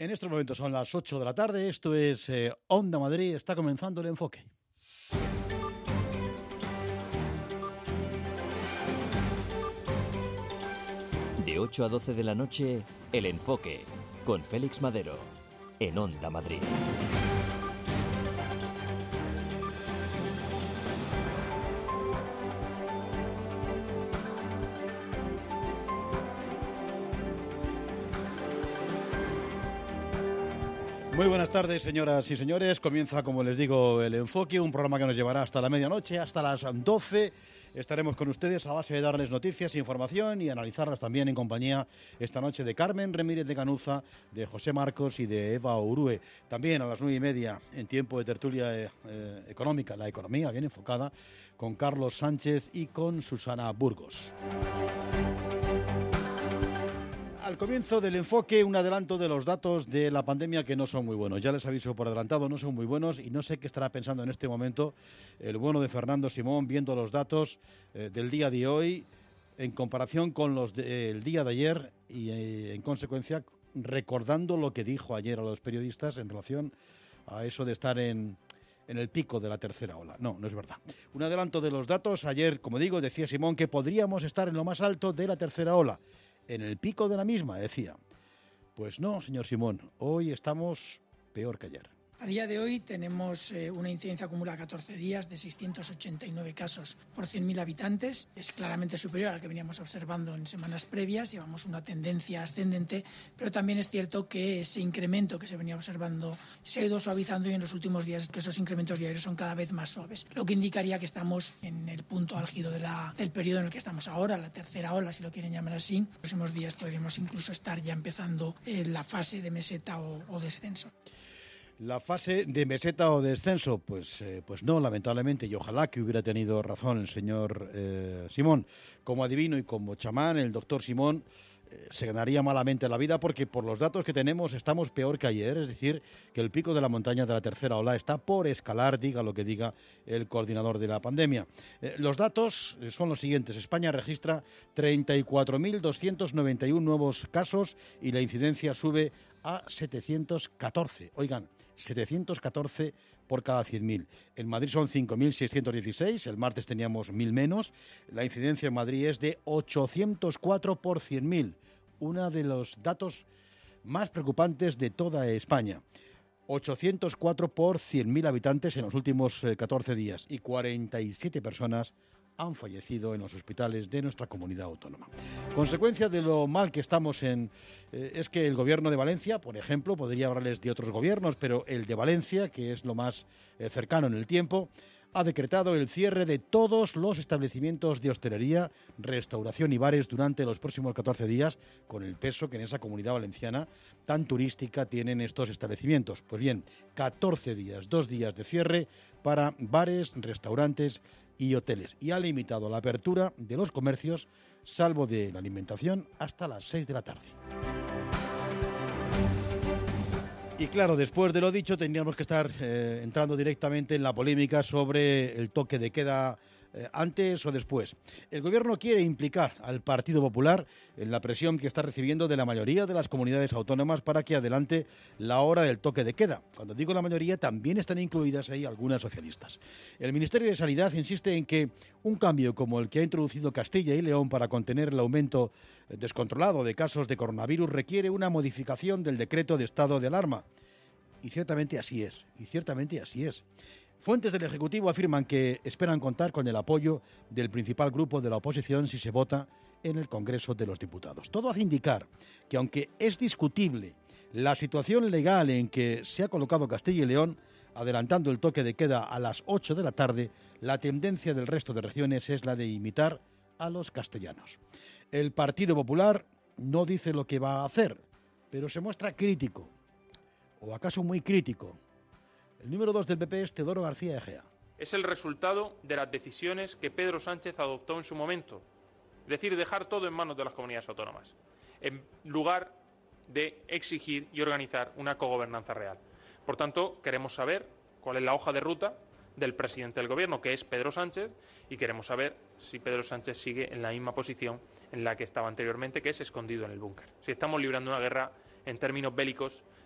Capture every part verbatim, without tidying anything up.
En estos momentos son las ocho de la tarde, esto es eh, Onda Madrid, está comenzando el enfoque. De ocho a doce de la noche, el enfoque, con Félix Madero, en Onda Madrid. Muy buenas tardes, señoras y señores. Comienza, como les digo, el enfoque, un programa que nos llevará hasta la medianoche, hasta las doce. Estaremos con ustedes a base de darles noticias, información y analizarlas también en compañía esta noche de Carmen Ramírez de Canuza, de José Marcos y de Eva Urue. También a las nueve y media, en tiempo de tertulia eh, eh, económica, la economía bien enfocada, con Carlos Sánchez y con Susana Burgos. Al comienzo del enfoque, un adelanto de los datos de la pandemia que no son muy buenos. Ya les aviso por adelantado, no son muy buenos y no sé qué estará pensando en este momento el bueno de Fernando Simón viendo los datos eh, del día de hoy en comparación con los del de, día de ayer y eh, en consecuencia recordando lo que dijo ayer a los periodistas en relación a eso de estar en... en el pico de la tercera ola. No, no es verdad. Un adelanto de los datos. Ayer, como digo, decía Simón que podríamos estar en lo más alto de la tercera ola. En el pico de la misma, decía. Pues no, señor Simón, hoy estamos peor que ayer. A día de hoy tenemos eh, una incidencia acumulada a catorce días de seiscientos ochenta y nueve casos por cien mil habitantes. Es claramente superior a la que veníamos observando en semanas previas. Llevamos una tendencia ascendente, pero también es cierto que ese incremento que se venía observando se ha ido suavizando y en los últimos días que esos incrementos diarios son cada vez más suaves, lo que indicaría que estamos en el punto álgido de la, del periodo en el que estamos ahora, la tercera ola, si lo quieren llamar así. En los próximos días podríamos incluso estar ya empezando eh, la fase de meseta o, o descenso. La fase de meseta o descenso, pues, eh, pues no, lamentablemente, y ojalá que hubiera tenido razón el señor eh, Simón. Como adivino y como chamán, el doctor Simón eh, se ganaría malamente la vida porque por los datos que tenemos estamos peor que ayer, es decir, que el pico de la montaña de la tercera ola está por escalar, diga lo que diga el coordinador de la pandemia. Eh, los datos son los siguientes. España registra treinta y cuatro mil doscientos noventa y uno nuevos casos y la incidencia sube a setecientos catorce. Oigan, setecientos catorce por cada cien mil. En Madrid son cinco mil seiscientos dieciséis, el martes teníamos mil menos. La incidencia en Madrid es de ochocientos cuatro por cien mil, uno de los datos más preocupantes de toda España. ochocientos cuatro por cien mil habitantes en los últimos eh, catorce días y cuarenta y siete personas han fallecido en los hospitales de nuestra comunidad autónoma. Consecuencia de lo mal que estamos en... Eh, es que el gobierno de Valencia, por ejemplo, podría hablarles de otros gobiernos, pero el de Valencia, que es lo más eh, cercano en el tiempo, ha decretado el cierre de todos los establecimientos de hostelería, restauración y bares durante los próximos catorce días, con el peso que en esa comunidad valenciana tan turística tienen estos establecimientos. Pues bien, catorce días, dos días de cierre para bares, restaurantes y hoteles. Y ha limitado la apertura de los comercios, salvo de la alimentación, hasta las seis de la tarde. Y claro, después de lo dicho, tendríamos que estar eh, entrando directamente en la polémica sobre el toque de queda eh, antes o después. El gobierno quiere implicar al Partido Popular en la presión que está recibiendo de la mayoría de las comunidades autónomas para que adelante la hora del toque de queda. Cuando digo la mayoría, también están incluidas ahí algunas socialistas. El Ministerio de Sanidad insiste en que un cambio como el que ha introducido Castilla y León para contener el aumento descontrolado de casos de coronavirus requiere una modificación del decreto de estado de alarma. Y ciertamente así es, y ciertamente así es. Fuentes del Ejecutivo afirman que esperan contar con el apoyo del principal grupo de la oposición si se vota en el Congreso de los Diputados. Todo hace indicar que, aunque es discutible la situación legal en que se ha colocado Castilla y León, adelantando el toque de queda a las ocho de la tarde, la tendencia del resto de regiones es la de imitar a los castellanos. El Partido Popular no dice lo que va a hacer, pero se muestra crítico, o acaso muy crítico. El número dos del P P es Teodoro García Egea. Es el resultado de las decisiones que Pedro Sánchez adoptó en su momento. Es decir, dejar todo en manos de las comunidades autónomas, en lugar de exigir y organizar una cogobernanza real. Por tanto, queremos saber cuál es la hoja de ruta del presidente del Gobierno, que es Pedro Sánchez, y queremos saber si Pedro Sánchez sigue en la misma posición en la que estaba anteriormente, que es escondido en el búnker. Si estamos librando una guerra en términos bélicos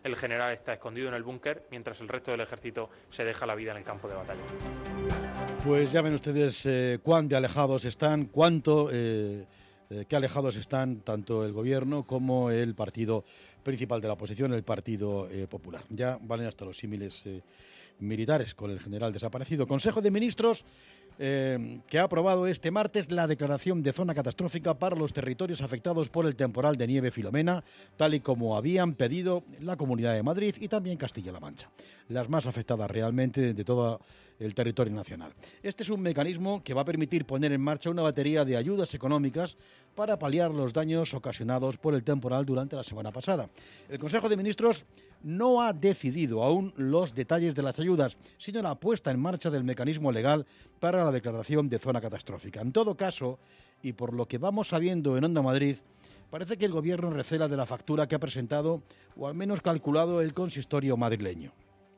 el general está escondido en el búnker mientras el resto del ejército se deja la vida en el campo de batalla. Pues ya ven ustedes eh, cuán de alejados están, cuánto... Eh, Eh, qué alejados están tanto el gobierno como el partido principal de la oposición, el Partido eh, Popular. Ya valen hasta los símiles eh, militares con el general desaparecido. Consejo de Ministros eh, que ha aprobado este martes la declaración de zona catastrófica para los territorios afectados por el temporal de nieve Filomena, tal y como habían pedido la Comunidad de Madrid y también Castilla-La Mancha, las más afectadas realmente de todo el territorio nacional. Este es un mecanismo que va a permitir poner en marcha una batería de ayudas económicas para paliar los daños ocasionados por el temporal durante la semana pasada. El Consejo de Ministros no ha decidido aún los detalles de las ayudas, sino la puesta en marcha del mecanismo legal para la declaración de zona catastrófica. En todo caso, y por lo que vamos sabiendo en Onda Madrid, parece que el Gobierno recela de la factura que ha presentado, o al menos calculado, el consistorio madrileño.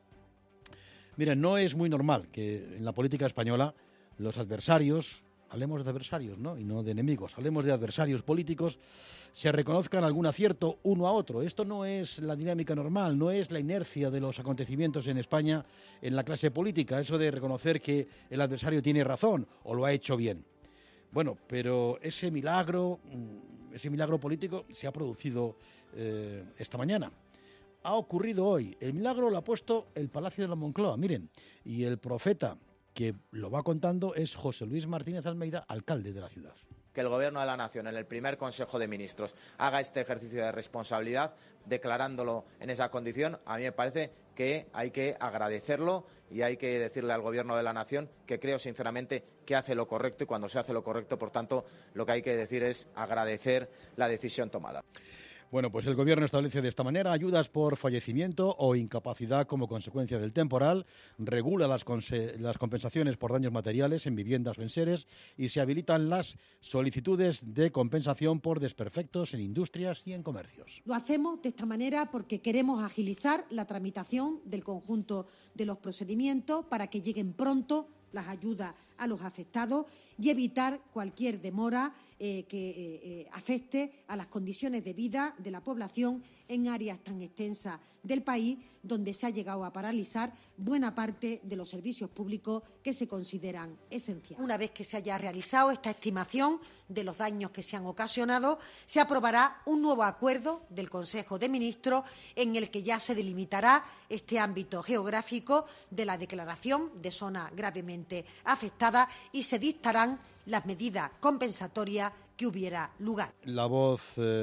Miren, no es muy normal que en la política española los adversarios, hablemos de adversarios, ¿no? Y no de enemigos, hablemos de adversarios políticos, se reconozcan algún acierto uno a otro. Esto no es la dinámica normal, no es la inercia de los acontecimientos en España en la clase política, eso de reconocer que el adversario tiene razón o lo ha hecho bien. Bueno, pero ese milagro, ese milagro político se ha producido eh, esta mañana. Ha ocurrido hoy. El milagro lo ha puesto el Palacio de la Moncloa, miren. Y el profeta que lo va contando es José Luis Martínez Almeida, alcalde de la ciudad. Que el Gobierno de la Nación, en el primer Consejo de Ministros, haga este ejercicio de responsabilidad, declarándolo en esa condición, a mí me parece que hay que agradecerlo y hay que decirle al Gobierno de la Nación que creo sinceramente que hace lo correcto, y cuando se hace lo correcto, por tanto, lo que hay que decir es agradecer la decisión tomada. Bueno, pues el Gobierno establece de esta manera ayudas por fallecimiento o incapacidad como consecuencia del temporal, regula las, las compensaciones por daños materiales en viviendas o enseres y se habilitan las solicitudes de compensación por desperfectos en industrias y en comercios. Lo hacemos de esta manera porque queremos agilizar la tramitación del conjunto de los procedimientos para que lleguen pronto las ayudas a los afectados y evitar cualquier demora eh, que eh, eh, afecte a las condiciones de vida de la población en áreas tan extensas del país donde se ha llegado a paralizar buena parte de los servicios públicos que se consideran esenciales. Una vez que se haya realizado esta estimación de los daños que se han ocasionado, se aprobará un nuevo acuerdo del Consejo de Ministros en el que ya se delimitará este ámbito geográfico de la declaración de zona gravemente afectada y se dictarán las medidas compensatorias que hubiera lugar. La voz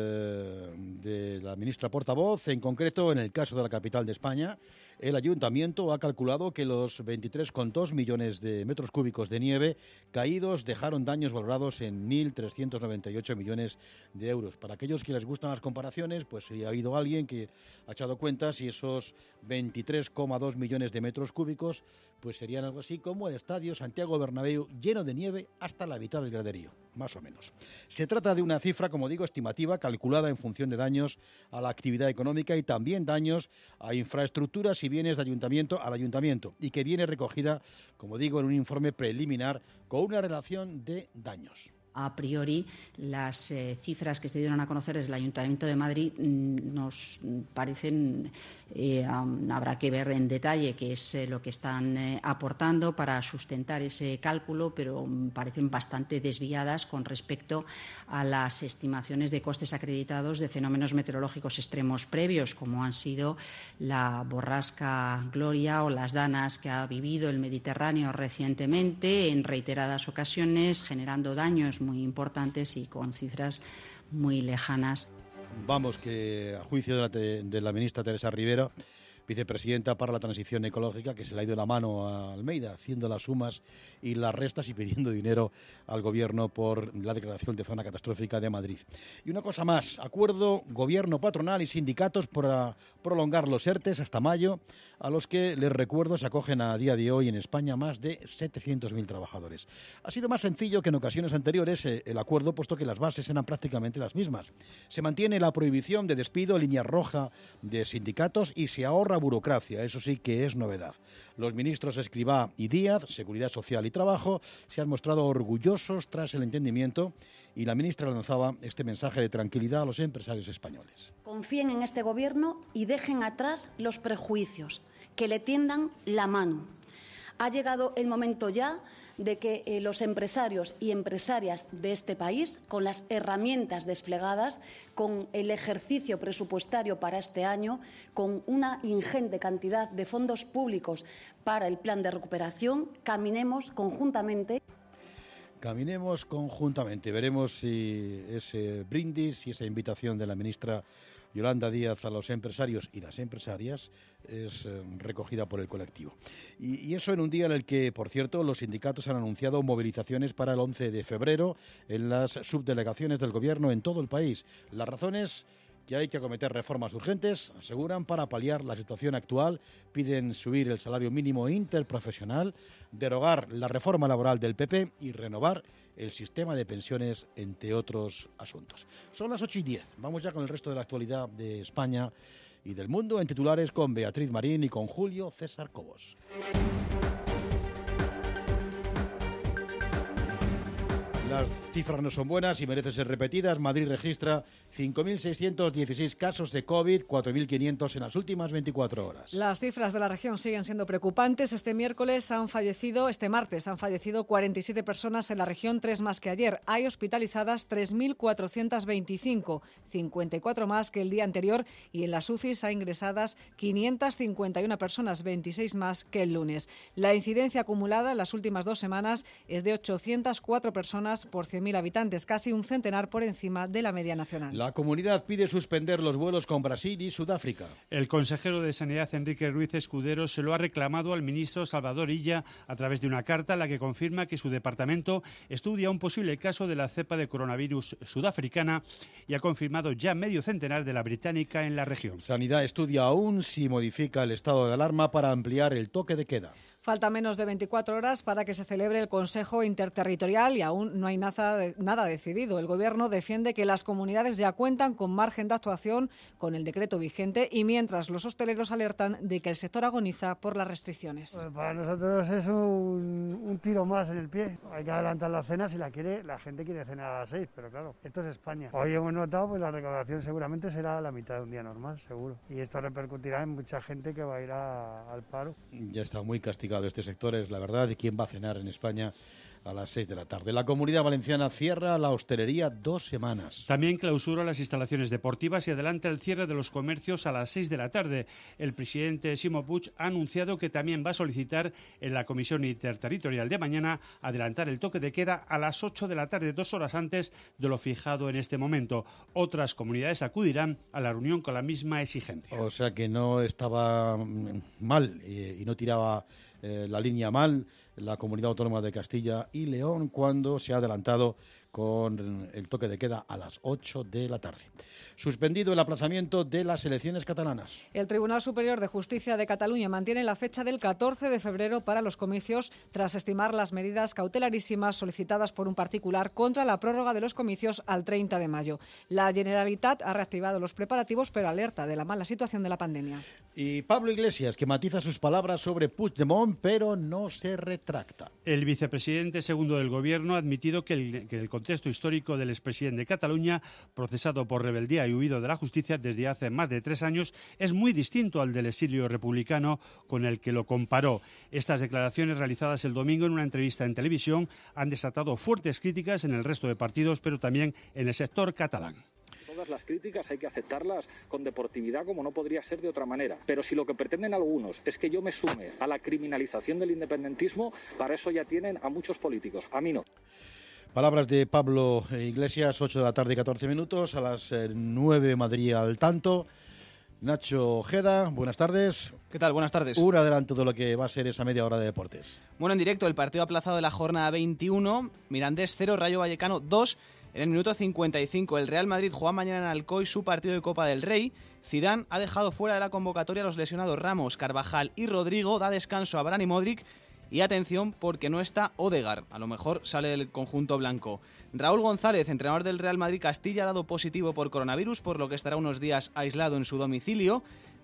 eh, de la ministra portavoz, en concreto en el caso de la capital de España, el ayuntamiento ha calculado que los veintitrés coma dos millones de metros cúbicos de nieve caídos dejaron daños valorados en mil trescientos noventa y ocho millones de euros. Para aquellos que les gustan las comparaciones, pues si ha habido alguien que ha echado cuentas y esos veintitrés coma dos millones de metros cúbicos pues serían algo así como el estadio Santiago Bernabéu lleno de nieve hasta la mitad del graderío, más o menos. Se trata de una cifra, como digo, estimativa, calculada en función de daños a la actividad económica y también daños a infraestructuras y bienes de ayuntamiento al ayuntamiento, y que viene recogida, como digo, en un informe preliminar con una relación de daños. A priori, las eh, cifras que se dieron a conocer desde el Ayuntamiento de Madrid mmm, nos parecen, eh, um, habrá que ver en detalle qué es eh, lo que están eh, aportando para sustentar ese cálculo, pero um, parecen bastante desviadas con respecto a las estimaciones de costes acreditados de fenómenos meteorológicos extremos previos, como han sido la borrasca Gloria o las danas que ha vivido el Mediterráneo recientemente en reiteradas ocasiones, generando daños muy importantes y con cifras muy lejanas. Vamos, que a juicio de la, de la ministra Teresa Rivera, vicepresidenta para la transición ecológica, que se le ha ido la mano a Almeida, haciendo las sumas y las restas y pidiendo dinero al Gobierno por la declaración de zona catastrófica de Madrid. Y una cosa más, acuerdo Gobierno, patronal y sindicatos para prolongar los ERTES hasta mayo, a los que, les recuerdo, se acogen a día de hoy en España más de setecientos mil trabajadores. Ha sido más sencillo que en ocasiones anteriores eh, el acuerdo, puesto que las bases eran prácticamente las mismas. Se mantiene la prohibición de despido, línea roja de sindicatos, y se ahorra otra burocracia, eso sí que es novedad. Los ministros Escrivá y Díaz, Seguridad Social y Trabajo, se han mostrado orgullosos tras el entendimiento y la ministra lanzaba este mensaje de tranquilidad a los empresarios españoles. Confíen en este gobierno y dejen atrás los prejuicios, que le tiendan la mano. Ha llegado el momento ya de que eh, los empresarios y empresarias de este país, con las herramientas desplegadas, con el ejercicio presupuestario para este año, con una ingente cantidad de fondos públicos para el plan de recuperación, caminemos conjuntamente. Caminemos conjuntamente. Veremos si ese brindis y esa invitación de la ministra Yolanda Díaz a los empresarios y las empresarias es eh, recogida por el colectivo. Y, y eso en un día en el que, por cierto, los sindicatos han anunciado movilizaciones para el once de febrero en las subdelegaciones del Gobierno en todo el país. Las razones: que hay que acometer reformas urgentes, aseguran, para paliar la situación actual. Piden subir el salario mínimo interprofesional, derogar la reforma laboral del P P y renovar el sistema de pensiones, entre otros asuntos. Son las ocho y diez. Vamos ya con el resto de la actualidad de España y del mundo en titulares con Beatriz Marín y con Julio César Cobos. Las cifras no son buenas y merecen ser repetidas. Madrid registra cinco mil seiscientos dieciséis casos de COVID, cuatro mil quinientos en las últimas veinticuatro horas. Las cifras de la región siguen siendo preocupantes. Este miércoles han fallecido, este martes han fallecido cuarenta y siete personas en la región, tres más que ayer. Hay hospitalizadas tres mil cuatrocientos veinticinco, cincuenta y cuatro más que el día anterior, y en las U C Is hay ingresadas quinientas cincuenta y una personas, veintiséis más que el lunes. La incidencia acumulada en las últimas dos semanas es de ochocientas cuatro personas por cien mil habitantes, casi un centenar por encima de la media nacional. La comunidad pide suspender los vuelos con Brasil y Sudáfrica. El consejero de Sanidad, Enrique Ruiz Escudero, se lo ha reclamado al ministro Salvador Illa a través de una carta en la que confirma que su departamento estudia un posible caso de la cepa de coronavirus sudafricana y ha confirmado ya medio centenar de la británica en la región. Sanidad estudia aún si modifica el estado de alarma para ampliar el toque de queda. Falta menos de veinticuatro horas para que se celebre el Consejo Interterritorial y aún no hay nada, nada decidido. El Gobierno defiende que las comunidades ya cuentan con margen de actuación con el decreto vigente, y mientras los hosteleros alertan de que el sector agoniza por las restricciones. Pues para nosotros es un, un tiro más en el pie. Hay que adelantar la cena si la quiere, la gente quiere cenar a las seis, pero claro, esto es España. Hoy hemos notado, pues la recaudación seguramente será la mitad de un día normal, seguro. Y esto repercutirá en mucha gente que va a ir a, al paro. Ya está muy castigado de este sector, es la verdad, de quién va a cenar en España a las seis de la tarde. La Comunidad Valenciana cierra la hostelería dos semanas. También clausura las instalaciones deportivas y adelanta el cierre de los comercios a las seis de la tarde. El presidente Ximo Puig ha anunciado que también va a solicitar en la Comisión Interterritorial de mañana adelantar el toque de queda a las ocho de la tarde, dos horas antes de lo fijado en este momento. Otras comunidades acudirán a la reunión con la misma exigencia. O sea que no estaba mal y, y no tiraba eh, la línea mal la Comunidad Autónoma de Castilla y León cuando se ha adelantado con el toque de queda a las ocho de la tarde. Suspendido el aplazamiento de las elecciones catalanas. El Tribunal Superior de Justicia de Cataluña mantiene la fecha del catorce de febrero para los comicios, tras estimar las medidas cautelarísimas solicitadas por un particular contra la prórroga de los comicios al treinta de mayo. La Generalitat ha reactivado los preparativos, pero alerta de la mala situación de la pandemia. Y Pablo Iglesias, que matiza sus palabras sobre Puigdemont, pero no se retracta. El vicepresidente segundo del Gobierno ha admitido que el, que el contexto histórico del expresidente de Cataluña, procesado por rebeldía y huido de la justicia desde hace más de tres años, es muy distinto al del exilio republicano con el que lo comparó. Estas declaraciones, realizadas el domingo en una entrevista en televisión, han desatado fuertes críticas en el resto de partidos, pero también en el sector catalán. Todas las críticas hay que aceptarlas con deportividad, como no podría ser de otra manera. Pero si lo que pretenden algunos es que yo me sume a la criminalización del independentismo, para eso ya tienen a muchos políticos. A mí no. Palabras de Pablo Iglesias, ocho de la tarde, catorce minutos, a las nueve Madrid al tanto. Nacho Ojeda, buenas tardes. ¿Qué tal? Buenas tardes. Un adelanto de lo que va a ser esa media hora de deportes. Bueno, en directo, el partido aplazado de la jornada veintiuno, Mirandés cero, Rayo Vallecano dos. En el minuto cincuenta y cinco, el Real Madrid juega mañana en Alcoy su partido de Copa del Rey. Zidane ha dejado fuera de la convocatoria a los lesionados Ramos, Carvajal y Rodrigo, da descanso a Varane y Modric. Y atención, porque no está Odegaard, a lo mejor sale del conjunto blanco. Raúl González, entrenador del Real Madrid Castilla, ha dado positivo por coronavirus, por lo que estará unos días aislado en su domicilio.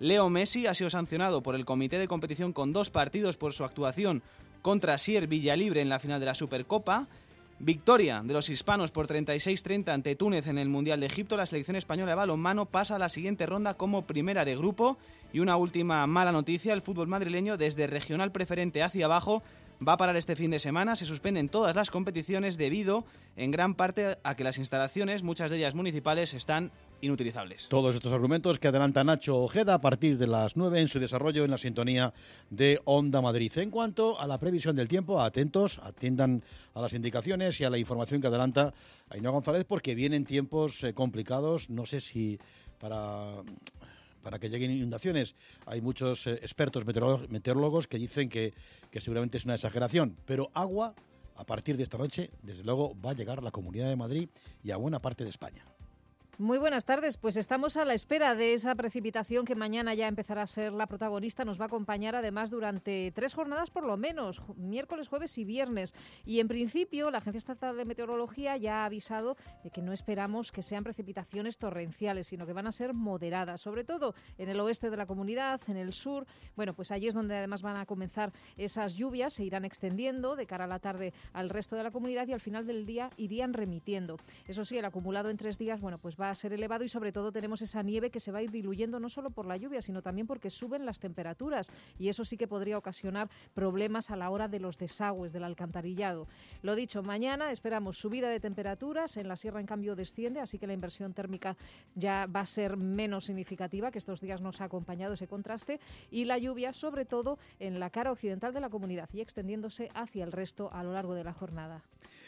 Leo Messi ha sido sancionado por el comité de competición con dos partidos por su actuación contra Sier Villalibre en la final de la Supercopa. Victoria de los hispanos por treinta y seis treinta ante Túnez en el Mundial de Egipto. La selección española de balonmano pasa a la siguiente ronda como primera de grupo. Y una última mala noticia, el fútbol madrileño desde regional preferente hacia abajo va a parar este fin de semana. Se suspenden todas las competiciones debido en gran parte a que las instalaciones, muchas de ellas municipales, están inutilizables. Todos estos argumentos que adelanta Nacho Ojeda a partir de las nueve en su desarrollo en la sintonía de Onda Madrid. En cuanto a la previsión del tiempo, atentos, atiendan a las indicaciones y a la información que adelanta Ainhoa González, porque vienen tiempos eh, complicados. No sé si para... para que lleguen inundaciones. Hay muchos eh, expertos meteorólogos, meteorólogos que dicen que, que seguramente es una exageración, pero agua, a partir de esta noche, desde luego, va a llegar a la Comunidad de Madrid y a buena parte de España. Muy buenas tardes, pues estamos a la espera de esa precipitación que mañana ya empezará a ser la protagonista. Nos va a acompañar además durante tres jornadas por lo menos, miércoles, jueves y viernes. Y en principio la Agencia Estatal de Meteorología ya ha avisado de que no esperamos que sean precipitaciones torrenciales, sino que van a ser moderadas, sobre todo en el oeste de la comunidad, en el sur. Bueno, pues allí es donde además van a comenzar esas lluvias, se irán extendiendo de cara a la tarde al resto de la comunidad y al final del día irían remitiendo. Eso sí, el acumulado en tres días, bueno, pues va a ser elevado y sobre todo tenemos esa nieve que se va a ir diluyendo no solo por la lluvia, sino también porque suben las temperaturas y eso sí que podría ocasionar problemas a la hora de los desagües, del alcantarillado. Lo dicho, mañana esperamos subida de temperaturas, en la sierra en cambio desciende, así que la inversión térmica ya va a ser menos significativa, que estos días nos ha acompañado ese contraste, y la lluvia sobre todo en la cara occidental de la comunidad y extendiéndose hacia el resto a lo largo de la jornada.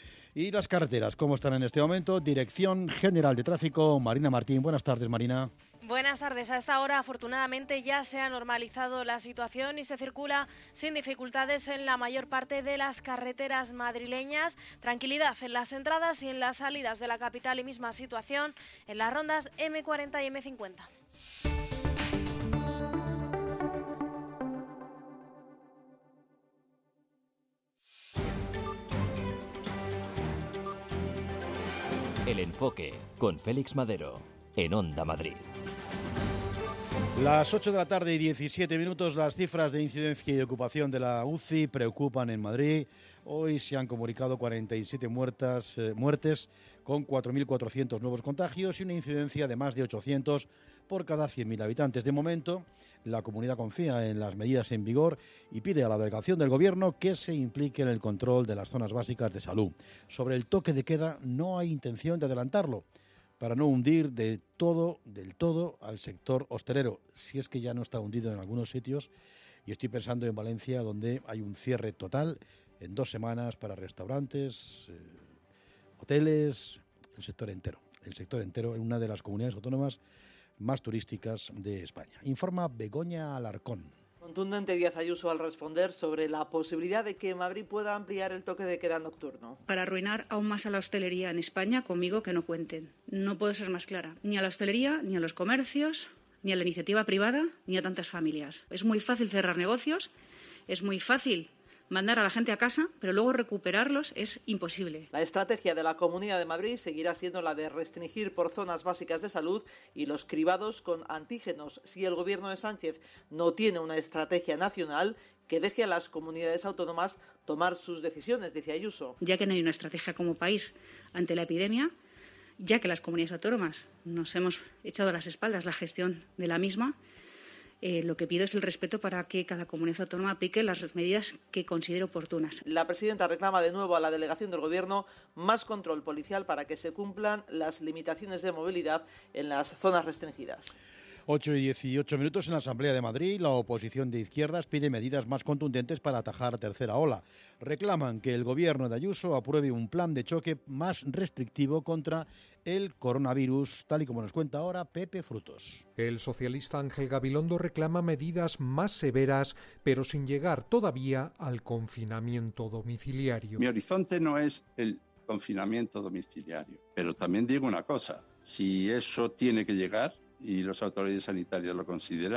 Y las carreteras, ¿cómo están en este momento? Dirección General de Tráfico, Marina Martín. Buenas tardes, Marina. Buenas tardes. A esta hora, afortunadamente, ya se ha normalizado la situación y se circula sin dificultades en la mayor parte de las carreteras madrileñas. Tranquilidad en las entradas y en las salidas de la capital y misma situación en las rondas eme cuarenta y eme cincuenta. El Enfoque, con Félix Madero, en Onda Madrid. Las ocho de la tarde y diecisiete minutos, las cifras de incidencia y ocupación de la U C I preocupan en Madrid. Hoy se han comunicado cuarenta y siete muertas, eh, muertes con cuatro mil cuatrocientos nuevos contagios y una incidencia de más de ochocientos por cada cien mil habitantes. De momento, la comunidad confía en las medidas en vigor y pide a la delegación del Gobierno que se implique en el control de las zonas básicas de salud. Sobre el toque de queda no hay intención de adelantarlo para no hundir de todo, del todo al sector hostelero, si es que ya no está hundido en algunos sitios. Y estoy pensando en Valencia, donde hay un cierre total en dos semanas para restaurantes, eh, hoteles, el sector entero. El sector entero en una de las comunidades autónomas más turísticas de España. Informa Begoña Alarcón. Contundente Díaz Ayuso al responder sobre la posibilidad de que Madrid pueda ampliar el toque de queda nocturno. Para arruinar aún más a la hostelería en España, conmigo que no cuenten. No puedo ser más clara. Ni a la hostelería, ni a los comercios, ni a la iniciativa privada, ni a tantas familias. Es muy fácil cerrar negocios, es muy fácil mandar a la gente a casa, pero luego recuperarlos es imposible. La estrategia de la Comunidad de Madrid seguirá siendo la de restringir por zonas básicas de salud y los cribados con antígenos. Si el Gobierno de Sánchez no tiene una estrategia nacional, que deje a las comunidades autónomas tomar sus decisiones, dice Ayuso. Ya que no hay una estrategia como país ante la epidemia, ya que las comunidades autónomas nos hemos echado a las espaldas la gestión de la misma, Eh, lo que pido es el respeto para que cada comunidad autónoma aplique las medidas que considere oportunas. La presidenta reclama de nuevo a la delegación del Gobierno más control policial para que se cumplan las limitaciones de movilidad en las zonas restringidas. ocho y dieciocho minutos en la Asamblea de Madrid. La oposición de izquierdas pide medidas más contundentes para atajar tercera ola. Reclaman que el Gobierno de Ayuso apruebe un plan de choque más restrictivo contra el coronavirus, tal y como nos cuenta ahora Pepe Frutos. El socialista Ángel Gabilondo reclama medidas más severas, pero sin llegar todavía al confinamiento domiciliario. Mi horizonte no es el confinamiento domiciliario, pero también digo una cosa, si eso tiene que llegar y las autoridades sanitarias lo consideran,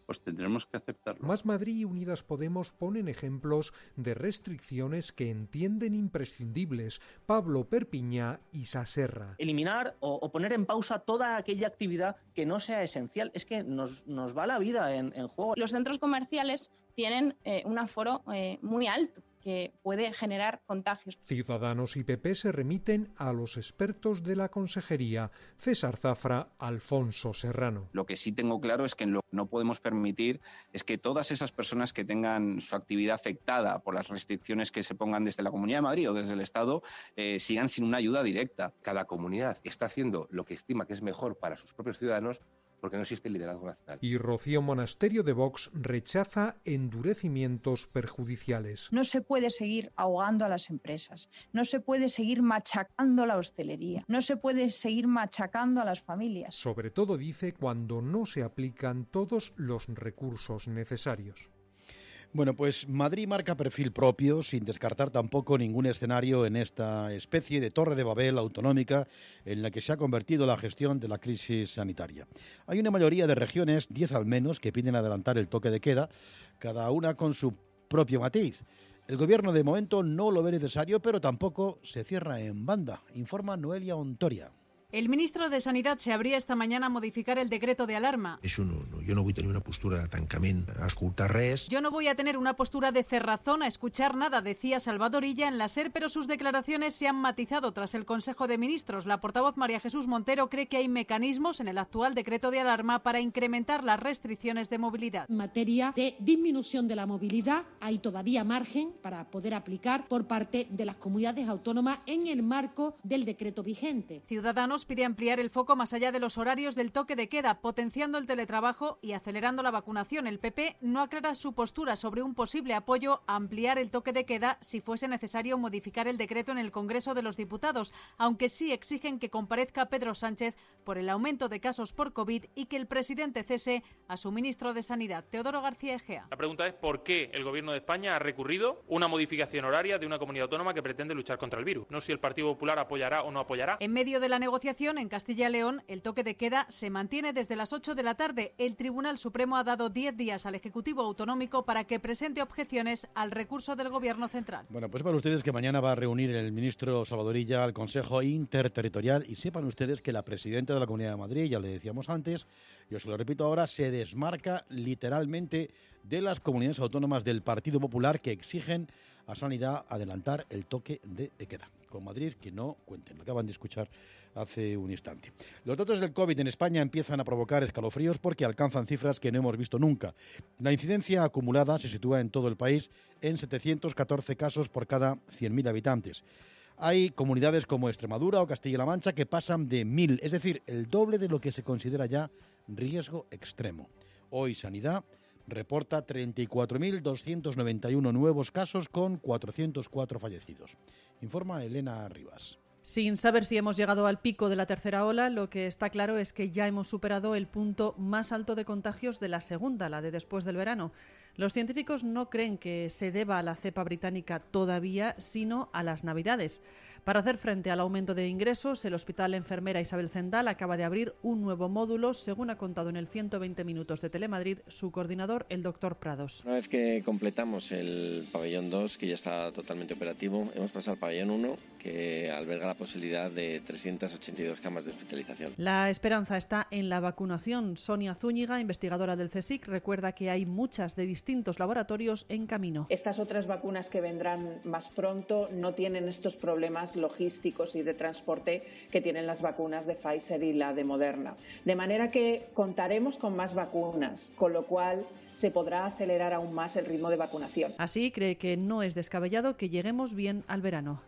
pues tendremos que aceptarlo. Más Madrid y Unidas Podemos ponen ejemplos de restricciones que entienden imprescindibles. Pablo Perpiñá y Saserra. Eliminar o, o poner en pausa toda aquella actividad que no sea esencial. Es que nos, nos va la vida en, en juego. Los centros comerciales tienen eh, un aforo eh, muy alto, que puede generar contagios. Ciudadanos y P P se remiten a los expertos de la Consejería. César Zafra, Alfonso Serrano. Lo que sí tengo claro es que lo que no podemos permitir es que todas esas personas que tengan su actividad afectada por las restricciones que se pongan desde la Comunidad de Madrid o desde el Estado eh, sigan sin una ayuda directa. Cada comunidad está haciendo lo que estima que es mejor para sus propios ciudadanos, porque no existe liderazgo nacional. Y Rocío Monasterio de Vox rechaza endurecimientos perjudiciales. No se puede seguir ahogando a las empresas, no se puede seguir machacando la hostelería, no se puede seguir machacando a las familias. Sobre todo, dice, cuando no se aplican todos los recursos necesarios. Bueno, pues Madrid marca perfil propio, sin descartar tampoco ningún escenario en esta especie de torre de Babel autonómica en la que se ha convertido la gestión de la crisis sanitaria. Hay una mayoría de regiones, diez al menos, que piden adelantar el toque de queda, cada una con su propio matiz. El gobierno de momento no lo ve necesario, pero tampoco se cierra en banda, informa Noelia Ontoria. El ministro de Sanidad se abría esta mañana a modificar el decreto de alarma. Això no, no, jo no vull tenir una postura de tancament a escoltar res. Yo no voy a tener una postura de cerrazón a escuchar nada, decía Salvador Illa en la SER, pero sus declaraciones se han matizado tras el Consejo de Ministros. La portavoz María Jesús Montero cree que hay mecanismos en el actual decreto de alarma para incrementar las restricciones de movilidad. En materia de disminución de la movilidad, hay todavía margen para poder aplicar por parte de las comunidades autónomas en el marco del decreto vigente. Ciudadanos pide ampliar el foco más allá de los horarios del toque de queda, potenciando el teletrabajo y acelerando la vacunación. El P P no aclara su postura sobre un posible apoyo a ampliar el toque de queda si fuese necesario modificar el decreto en el Congreso de los Diputados, aunque sí exigen que comparezca Pedro Sánchez por el aumento de casos por COVID y que el presidente cese a su ministro de Sanidad, Teodoro García Egea. La pregunta es por qué el Gobierno de España ha recurrido una modificación horaria de una comunidad autónoma que pretende luchar contra el virus. No si el Partido Popular apoyará o no apoyará. En medio de la negociación en Castilla y León, el toque de queda se mantiene desde las ocho de la tarde. El Tribunal Supremo ha dado diez días al Ejecutivo Autonómico para que presente objeciones al recurso del Gobierno central. Bueno, pues para ustedes que mañana va a reunir el ministro Salvador Illa al Consejo Interterritorial y sepan ustedes que la presidenta de la Comunidad de Madrid, ya le decíamos antes, yo se lo repito ahora, se desmarca literalmente de las comunidades autónomas del Partido Popular que exigen a Sanidad adelantar el toque de queda. Con Madrid, que no cuenten, lo acaban de escuchar hace un instante. Los datos del COVID en España empiezan a provocar escalofríos porque alcanzan cifras que no hemos visto nunca. La incidencia acumulada se sitúa en todo el país en setecientos catorce casos por cada cien mil habitantes. Hay comunidades como Extremadura o Castilla-La Mancha que pasan de mil, es decir, el doble de lo que se considera ya riesgo extremo. Hoy Sanidad reporta treinta y cuatro mil doscientos noventa y uno nuevos casos con cuatrocientos cuatro fallecidos. Informa Elena Rivas. Sin saber si hemos llegado al pico de la tercera ola, lo que está claro es que ya hemos superado el punto más alto de contagios de la segunda, la de después del verano. Los científicos no creen que se deba a la cepa británica todavía, sino a las Navidades. Para hacer frente al aumento de ingresos, el Hospital Enfermera Isabel Zendal acaba de abrir un nuevo módulo, según ha contado en el ciento veinte minutos de Telemadrid su coordinador, el doctor Prados. Una vez que completamos el pabellón dos, que ya está totalmente operativo, hemos pasado al pabellón uno, que alberga la posibilidad de trescientas ochenta y dos camas de hospitalización. La esperanza está en la vacunación. Sonia Zúñiga, investigadora del CSIC, recuerda que hay muchas de distintos laboratorios en camino. Estas otras vacunas que vendrán más pronto no tienen estos problemas logísticos y de transporte que tienen las vacunas de Pfizer y la de Moderna. De manera que contaremos con más vacunas, con lo cual se podrá acelerar aún más el ritmo de vacunación. Así cree que no es descabellado que lleguemos bien al verano.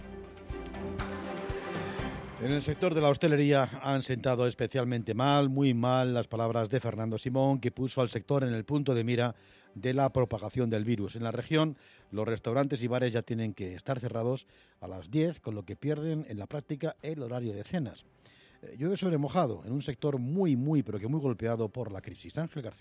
En el sector de la hostelería han sentado especialmente mal, muy mal, las palabras de Fernando Simón, que puso al sector en el punto de mira de la propagación del virus. En la región, los restaurantes y bares ya tienen que estar cerrados a las diez, con lo que pierden en la práctica el horario de cenas. Eh, llueve sobre mojado en un sector muy, muy, pero que muy golpeado por la crisis. Ángel García.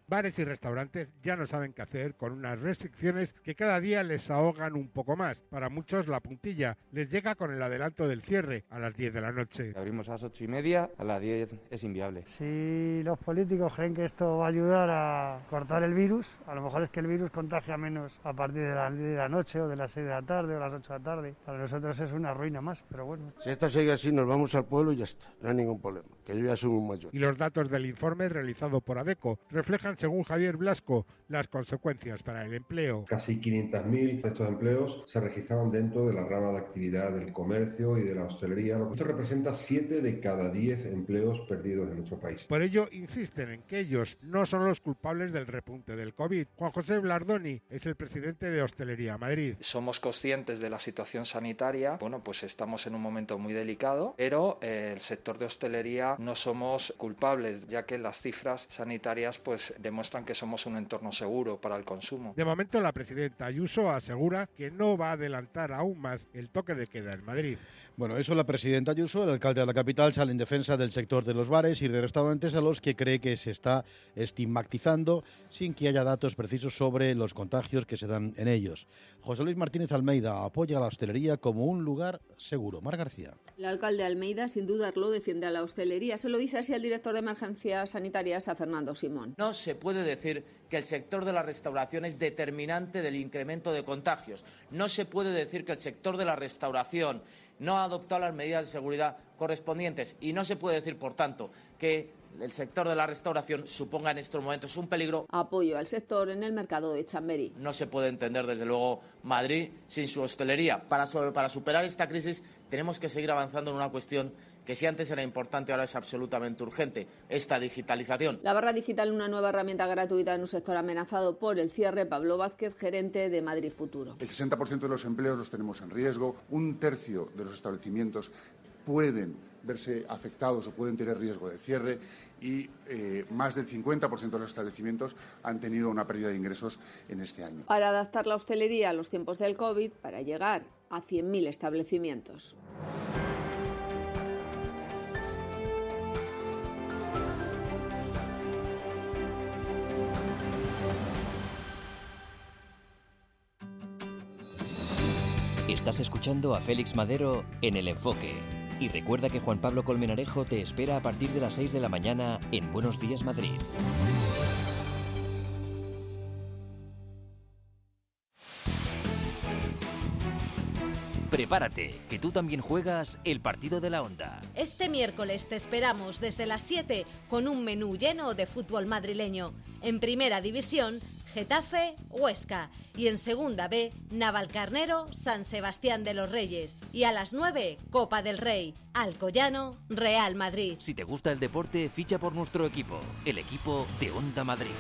Bares y restaurantes ya no saben qué hacer con unas restricciones que cada día les ahogan un poco más. Para muchos la puntilla les llega con el adelanto del cierre a las diez de la noche. Abrimos a las ocho y media, a las diez es inviable. Si los políticos creen que esto va a ayudar a cortar el virus, a lo mejor es que el virus contagia menos a partir de las diez de la noche o de las seis de la tarde o las ocho de la tarde. Para nosotros es una ruina más, pero bueno. Si esto sigue así nos vamos al pueblo y ya está, no hay ningún problema, que yo ya soy un mayor. Y los datos del informe realizado por ADECO reflejan, según Javier Blasco, las consecuencias para el empleo. Casi quinientos mil de estos empleos se registraban dentro de la rama de actividad del comercio y de la hostelería. Esto representa siete de cada diez empleos perdidos en nuestro país. Por ello, insisten en que ellos no son los culpables del repunte del COVID. Juan José Blardoni es el presidente de Hostelería Madrid. Somos conscientes de la situación sanitaria. Bueno, pues estamos en un momento muy delicado, pero eh, el sector de hostelería no somos culpables, ya que las cifras sanitarias pues demuestran que somos un entorno seguro para el consumo. De momento, la presidenta Ayuso asegura que no va a adelantar aún más el toque de queda en Madrid. Bueno, eso la presidenta Ayuso, el alcalde de la capital, sale en defensa del sector de los bares y de restaurantes a los que cree que se está estigmatizando sin que haya datos precisos sobre los contagios que se dan en ellos. José Luis Martínez Almeida apoya a la hostelería como un lugar seguro. Mar García. El alcalde Almeida, sin dudarlo, defiende a la hostelería. Se lo dice así al director de emergencias sanitarias, a Fernando Simón. No se puede decir que el sector de la restauración es determinante del incremento de contagios. No se puede decir que el sector de la restauración no ha adoptado las medidas de seguridad correspondientes y no se puede decir, por tanto, que el sector de la restauración suponga en estos momentos un peligro. Apoyo al sector en el mercado de Chamberí. No se puede entender, desde luego, Madrid sin su hostelería. Para, sobre, para superar esta crisis tenemos que seguir avanzando en una cuestión que si antes era importante, ahora es absolutamente urgente, esta digitalización. La barra digital, una nueva herramienta gratuita en un sector amenazado por el cierre. Pablo Vázquez, gerente de Madrid Futuro. El sesenta por ciento de los empleos los tenemos en riesgo, un tercio de los establecimientos pueden verse afectados o pueden tener riesgo de cierre y eh, más del cincuenta por ciento de los establecimientos han tenido una pérdida de ingresos en este año. Para adaptar la hostelería a los tiempos del COVID, para llegar a cien mil establecimientos. Estás escuchando a Félix Madero en El Enfoque. Y recuerda que Juan Pablo Colmenarejo te espera a partir de las seis de la mañana en Buenos Días Madrid. Prepárate, que tú también juegas el partido de la Onda. Este miércoles te esperamos desde las siete con un menú lleno de fútbol madrileño. En Primera División, Getafe, Huesca. Y en Segunda B, Navalcarnero, San Sebastián de los Reyes. Y a las nueve, Copa del Rey, Alcoyano, Real Madrid. Si te gusta el deporte, ficha por nuestro equipo, el equipo de Onda Madrid.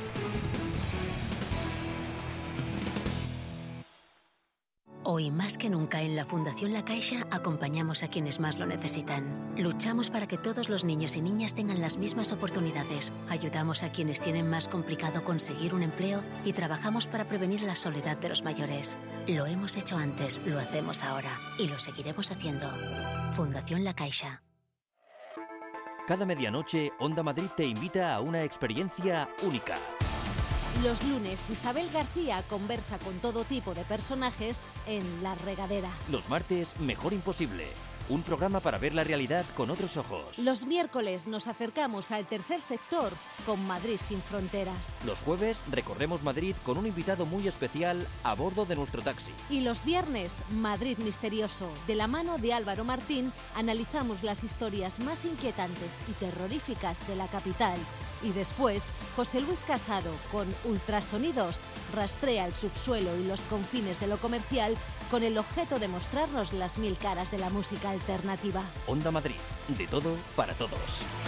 Hoy más que nunca en la Fundación La Caixa acompañamos a quienes más lo necesitan. Luchamos para que todos los niños y niñas tengan las mismas oportunidades. Ayudamos a quienes tienen más complicado conseguir un empleo y trabajamos para prevenir la soledad de los mayores. Lo hemos hecho antes, lo hacemos ahora y lo seguiremos haciendo. Fundación La Caixa. Cada medianoche, Onda Madrid te invita a una experiencia única. Los lunes, Isabel García conversa con todo tipo de personajes en La Regadera. Los martes, Mejor Imposible. Un programa para ver la realidad con otros ojos. Los miércoles nos acercamos al tercer sector con Madrid sin fronteras. Los jueves recorremos Madrid con un invitado muy especial a bordo de nuestro taxi. Y los viernes, Madrid Misterioso. De la mano de Álvaro Martín, analizamos las historias más inquietantes y terroríficas de la capital. Y después, José Luis Casado, con Ultrasonidos, rastrea el subsuelo y los confines de lo comercial con el objeto de mostrarnos las mil caras de la música alternativa. Onda Madrid, de todo para todos.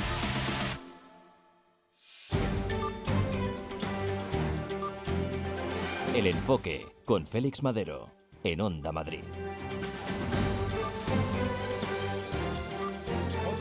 El Enfoque, con Félix Madero, en Onda Madrid.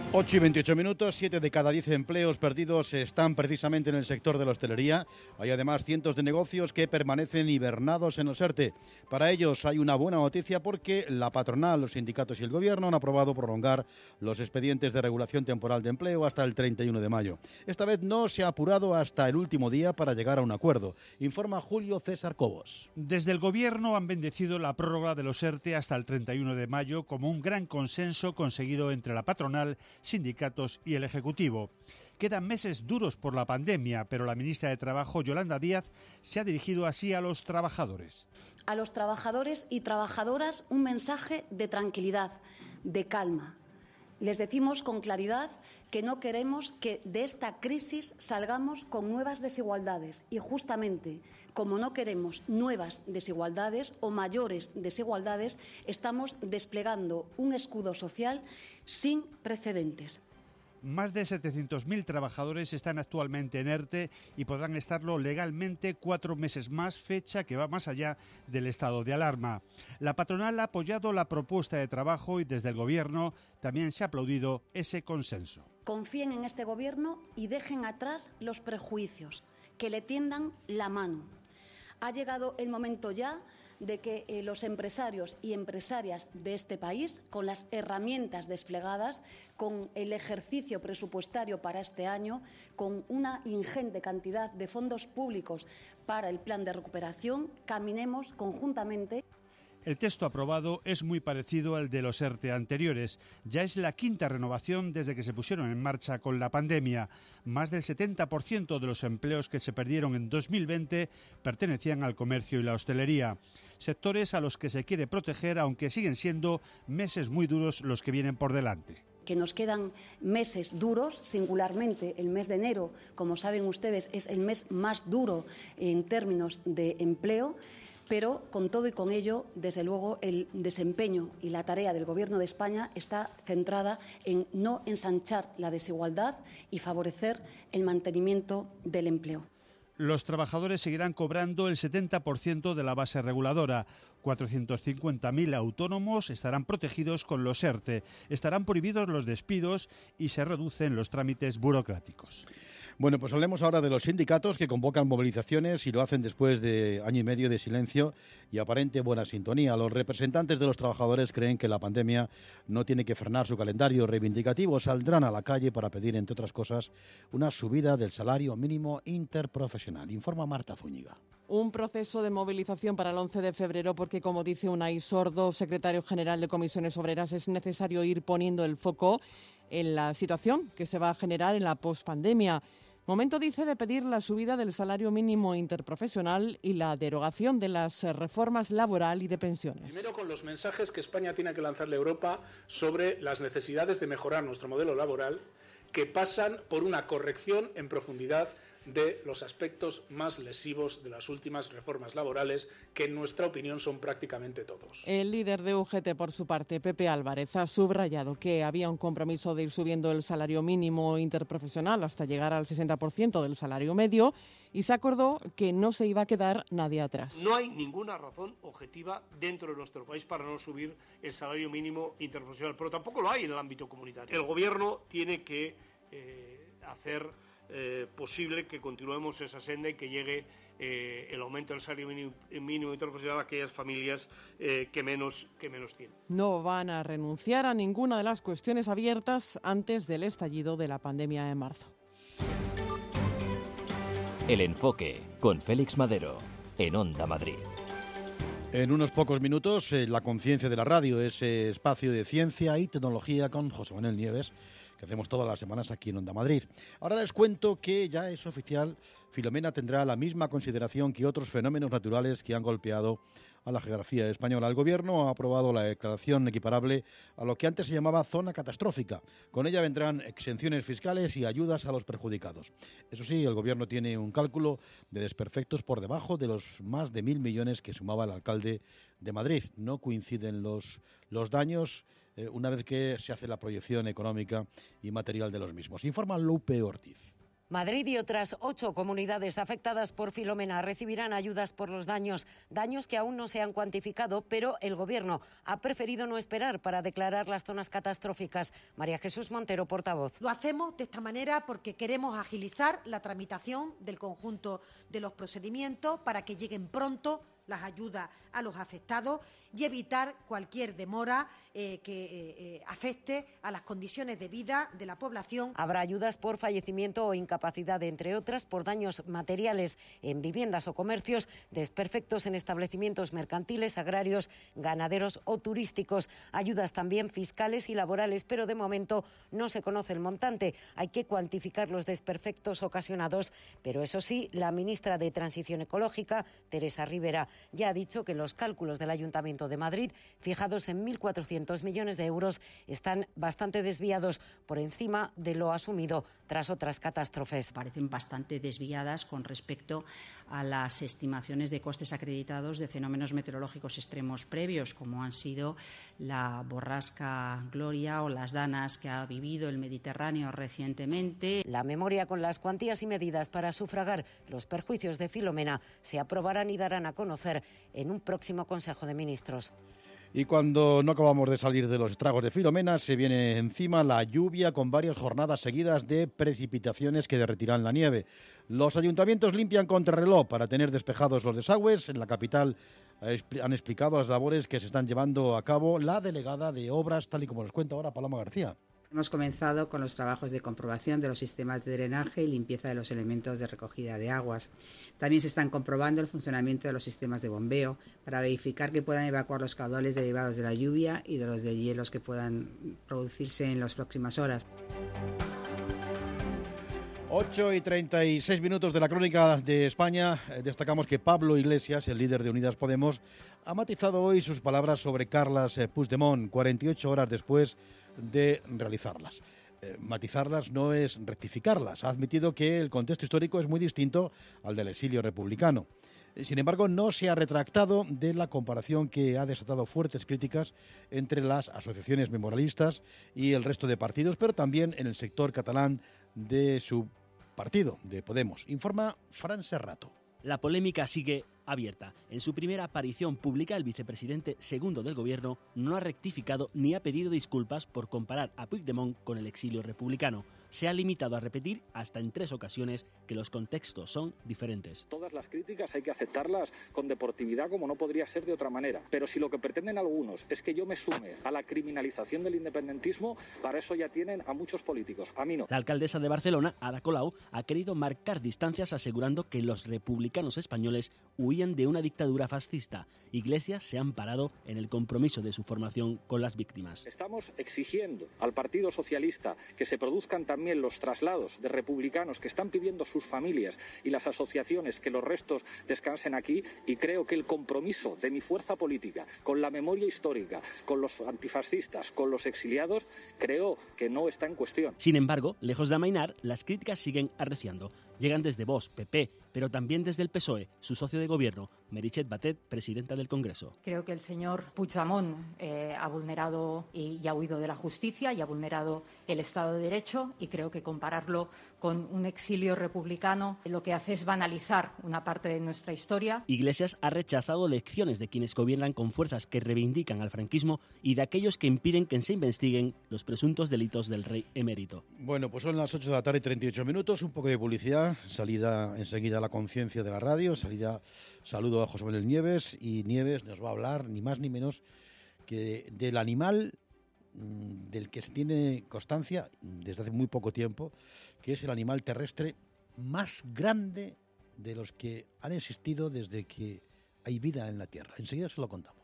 ocho y veintiocho minutos, siete de cada diez empleos perdidos están precisamente en el sector de la hostelería. Hay además cientos de negocios que permanecen hibernados en los ERTE. Para ellos hay una buena noticia porque la patronal, los sindicatos y el gobierno han aprobado prolongar los expedientes de regulación temporal de empleo hasta el treinta y uno de mayo. Esta vez no se ha apurado hasta el último día para llegar a un acuerdo, informa Julio César Cobos. Desde el gobierno han bendecido la prórroga de los ERTE hasta el treinta y uno de mayo como un gran consenso conseguido entre la patronal, sindicatos y el Ejecutivo. Quedan meses duros por la pandemia, pero la ministra de Trabajo, Yolanda Díaz, se ha dirigido así a los trabajadores. A los trabajadores y trabajadoras un mensaje de tranquilidad, de calma. Les decimos con claridad que no queremos que de esta crisis salgamos con nuevas desigualdades y justamente como no queremos nuevas desigualdades o mayores desigualdades, estamos desplegando un escudo social sin precedentes. Más de setecientos mil trabajadores están actualmente en ERTE y podrán estarlo legalmente cuatro meses más, fecha que va más allá del estado de alarma. La patronal ha apoyado la propuesta de trabajo y desde el gobierno también se ha aplaudido ese consenso. Confíen en este gobierno y dejen atrás los prejuicios, que le tiendan la mano. Ha llegado el momento ya de que eh, los empresarios y empresarias de este país, con las herramientas desplegadas, con el ejercicio presupuestario para este año, con una ingente cantidad de fondos públicos para el plan de recuperación, caminemos conjuntamente. El texto aprobado es muy parecido al de los ERTE anteriores. Ya es la quinta renovación desde que se pusieron en marcha con la pandemia. Más del setenta por ciento de los empleos que se perdieron en dos mil veinte pertenecían al comercio y la hostelería. Sectores a los que se quiere proteger, aunque siguen siendo meses muy duros los que vienen por delante. Que nos quedan meses duros, singularmente el mes de enero, como saben ustedes, es el mes más duro en términos de empleo. Pero con todo y con ello, desde luego, el desempeño y la tarea del Gobierno de España está centrada en no ensanchar la desigualdad y favorecer el mantenimiento del empleo. Los trabajadores seguirán cobrando el setenta por ciento de la base reguladora. cuatrocientos cincuenta mil autónomos estarán protegidos con los ERTE. Estarán prohibidos los despidos y se reducen los trámites burocráticos. Bueno, pues hablemos ahora de los sindicatos que convocan movilizaciones y lo hacen después de año y medio de silencio y aparente buena sintonía. Los representantes de los trabajadores creen que la pandemia no tiene que frenar su calendario reivindicativo. Saldrán a la calle para pedir, entre otras cosas, una subida del salario mínimo interprofesional. Informa Marta Zúñiga. Un proceso de movilización para el once de febrero porque, como dice Unai Sordo, secretario general de Comisiones Obreras, es necesario ir poniendo el foco en la situación que se va a generar en la pospandemia. Momento, dice, de pedir la subida del salario mínimo interprofesional y la derogación de las reformas laboral y de pensiones. Primero, con los mensajes que España tiene que lanzarle a Europa sobre las necesidades de mejorar nuestro modelo laboral, que pasan por una corrección en profundidad de los aspectos más lesivos de las últimas reformas laborales, que en nuestra opinión son prácticamente todos. El líder de U G T, por su parte, Pepe Álvarez, ha subrayado que había un compromiso de ir subiendo el salario mínimo interprofesional hasta llegar al sesenta por ciento del salario medio y se acordó que no se iba a quedar nadie atrás. No hay ninguna razón objetiva dentro de nuestro país para no subir el salario mínimo interprofesional, pero tampoco lo hay en el ámbito comunitario. El Gobierno tiene que eh, hacer Eh, posible que continuemos esa senda y que llegue eh, el aumento del salario mínimo, mínimo interprofesional a aquellas familias eh, que menos que menos tienen. No van a renunciar a ninguna de las cuestiones abiertas antes del estallido de la pandemia en marzo. El Enfoque, con Félix Madero, en Onda Madrid. En unos pocos minutos, eh, La Conciencia de la Radio, ese espacio de ciencia y tecnología con José Manuel Nieves, que hacemos todas las semanas aquí en Onda Madrid. Ahora les cuento que ya es oficial, Filomena tendrá la misma consideración que otros fenómenos naturales que han golpeado a la geografía española. El Gobierno ha aprobado la declaración equiparable a lo que antes se llamaba zona catastrófica. Con ella vendrán exenciones fiscales y ayudas a los perjudicados. Eso sí, el Gobierno tiene un cálculo de desperfectos por debajo de los más de mil millones que sumaba el alcalde de Madrid. No coinciden los, los daños eh, una vez que se hace la proyección económica y material de los mismos. Informa Lupe Ortiz. Madrid y otras ocho comunidades afectadas por Filomena recibirán ayudas por los daños, daños que aún no se han cuantificado, pero el Gobierno ha preferido no esperar para declarar las zonas catastróficas. María Jesús Montero, portavoz. Lo hacemos de esta manera porque queremos agilizar la tramitación del conjunto de los procedimientos para que lleguen pronto las ayudas a los afectados y evitar cualquier demora eh, que eh, eh, afecte a las condiciones de vida de la población. Habrá ayudas por fallecimiento o incapacidad, entre otras por daños materiales en viviendas o comercios, desperfectos en establecimientos mercantiles, agrarios, ganaderos o turísticos. Ayudas también fiscales y laborales, pero de momento no se conoce el montante. Hay que cuantificar los desperfectos ocasionados, pero eso sí, la ministra de Transición Ecológica, Teresa Rivera, ya ha dicho que los cálculos del Ayuntamiento de Madrid, fijados en mil cuatrocientos millones de euros, están bastante desviados por encima de lo asumido tras otras catástrofes. Parecen bastante desviadas con respecto a las estimaciones de costes acreditados de fenómenos meteorológicos extremos previos, como han sido la borrasca Gloria o las danas que ha vivido el Mediterráneo recientemente. La memoria con las cuantías y medidas para sufragar los perjuicios de Filomena se aprobarán y darán a conocer en un próximo Consejo de Ministros. Y cuando no acabamos de salir de los estragos de Filomena, se viene encima la lluvia con varias jornadas seguidas de precipitaciones que derretirán la nieve. Los ayuntamientos limpian contrarreloj para tener despejados los desagües. En la capital han explicado las labores que se están llevando a cabo la delegada de Obras, tal y como nos cuenta ahora Paloma García. Hemos comenzado con los trabajos de comprobación de los sistemas de drenaje y limpieza de los elementos de recogida de aguas. También se están comprobando el funcionamiento de los sistemas de bombeo para verificar que puedan evacuar los caudales derivados de la lluvia y de los deshielos que puedan producirse en las próximas horas. ocho y treinta y seis minutos de la crónica de España. Destacamos que Pablo Iglesias, el líder de Unidas Podemos, ha matizado hoy sus palabras sobre Carles Puigdemont, cuarenta y ocho horas después de realizarlas. Eh, matizarlas no es rectificarlas. Ha admitido que el contexto histórico es muy distinto al del exilio republicano. Sin embargo, no se ha retractado de la comparación que ha desatado fuertes críticas entre las asociaciones memorialistas y el resto de partidos, pero también en el sector catalán de su partido, de Podemos. Informa Fran Serrato. La polémica sigue abierta. En su primera aparición pública, el vicepresidente segundo del gobierno no ha rectificado ni ha pedido disculpas por comparar a Puigdemont con el exilio republicano. Se ha limitado a repetir hasta en tres ocasiones que los contextos son diferentes. Todas las críticas hay que aceptarlas con deportividad, como no podría ser de otra manera. Pero si lo que pretenden algunos es que yo me sume a la criminalización del independentismo, para eso ya tienen a muchos políticos. A mí no. La alcaldesa de Barcelona, Ada Colau, ha querido marcar distancias asegurando que los republicanos españoles huían de una dictadura fascista. Iglesias se ha amparado en el compromiso de su formación con las víctimas. Estamos exigiendo al Partido Socialista que se produzcan también los traslados de republicanos que están pidiendo sus familias y las asociaciones que los restos descansen aquí, y creo que el compromiso de mi fuerza política con la memoria histórica, con los antifascistas, con los exiliados, creo que no está en cuestión. Sin embargo, lejos de amainar, las críticas siguen arreciando. Llegan desde Vox, P P, pero también desde el P S O E, su socio de gobierno, Meritxell Batet, presidenta del Congreso. Creo que el señor Puigdemont eh, ha vulnerado y, y ha huido de la justicia y ha vulnerado el Estado de Derecho, y creo que compararlo con un exilio republicano lo que hace es banalizar una parte de nuestra historia. Iglesias ha rechazado lecciones de quienes gobiernan con fuerzas que reivindican al franquismo y de aquellos que impiden que se investiguen los presuntos delitos del rey emérito. Bueno, pues son las ocho de la tarde y treinta y ocho minutos, un poco de publicidad, salida enseguida a la conciencia de la radio, salida, saludo a José Manuel Nieves, y Nieves nos va a hablar ni más ni menos que del animal del que se tiene constancia desde hace muy poco tiempo, que es el animal terrestre más grande de los que han existido desde que hay vida en la Tierra. Enseguida se lo contamos.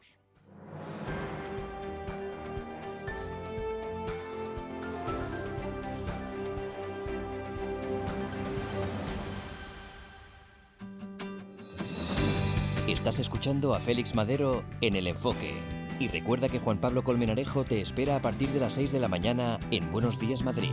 Estás escuchando a Félix Madero en El Enfoque. Y recuerda que Juan Pablo Colmenarejo te espera a partir de las seis de la mañana en Buenos Días Madrid.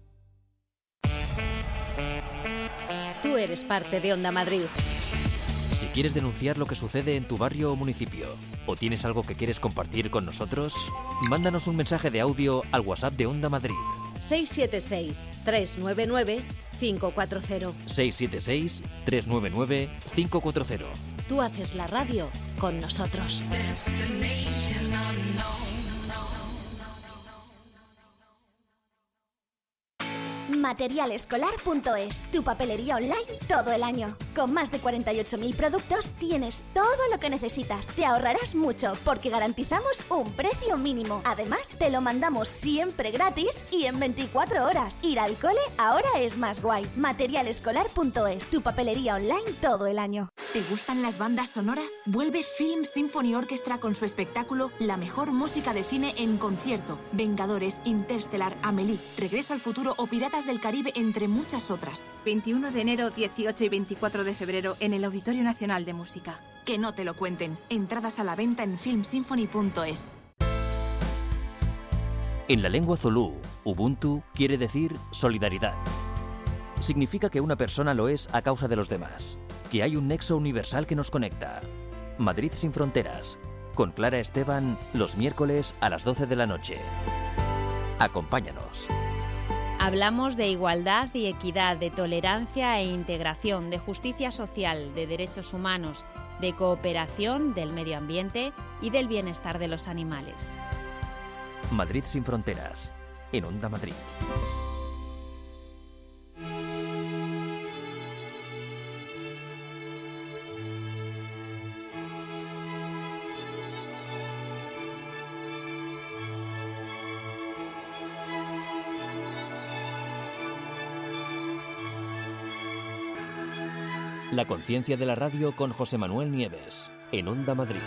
Tú eres parte de Onda Madrid. Si quieres denunciar lo que sucede en tu barrio o municipio, o tienes algo que quieres compartir con nosotros, mándanos un mensaje de audio al WhatsApp de Onda Madrid. seis siete seis, tres nueve nueve, cinco cuatro cero. seis siete seis, tres nueve nueve, cinco cuatro cero. Tú haces la radio con nosotros. Materialescolar punto es, tu papelería online todo el año. Con más de cuarenta y ocho mil productos tienes todo lo que necesitas. Te ahorrarás mucho porque garantizamos un precio mínimo. Además, te lo mandamos siempre gratis y en veinticuatro horas. Ir al cole ahora es más guay. Materialescolar punto es, tu papelería online todo el año. ¿Te gustan las bandas sonoras? Vuelve Film Symphony Orchestra con su espectáculo La mejor música de cine en concierto. Vengadores, Interstellar, Amélie, Regreso al futuro o Piratas del Caribe, entre muchas otras. veintiuno de enero, dieciocho y veinticuatro de febrero en el Auditorio Nacional de Música. Que no te lo cuenten. Entradas a la venta en film symphony punto es. En la lengua zulú, Ubuntu quiere decir solidaridad. Significa que una persona lo es a causa de los demás, que hay un nexo universal que nos conecta. Madrid sin fronteras, con Clara Esteban, los miércoles a las doce de la noche. Acompáñanos. Hablamos de igualdad y equidad, de tolerancia e integración, de justicia social, de derechos humanos, de cooperación, del medio ambiente y del bienestar de los animales. Madrid sin fronteras, en Onda Madrid. La conciencia de la radio con José Manuel Nieves, en Onda Madrid.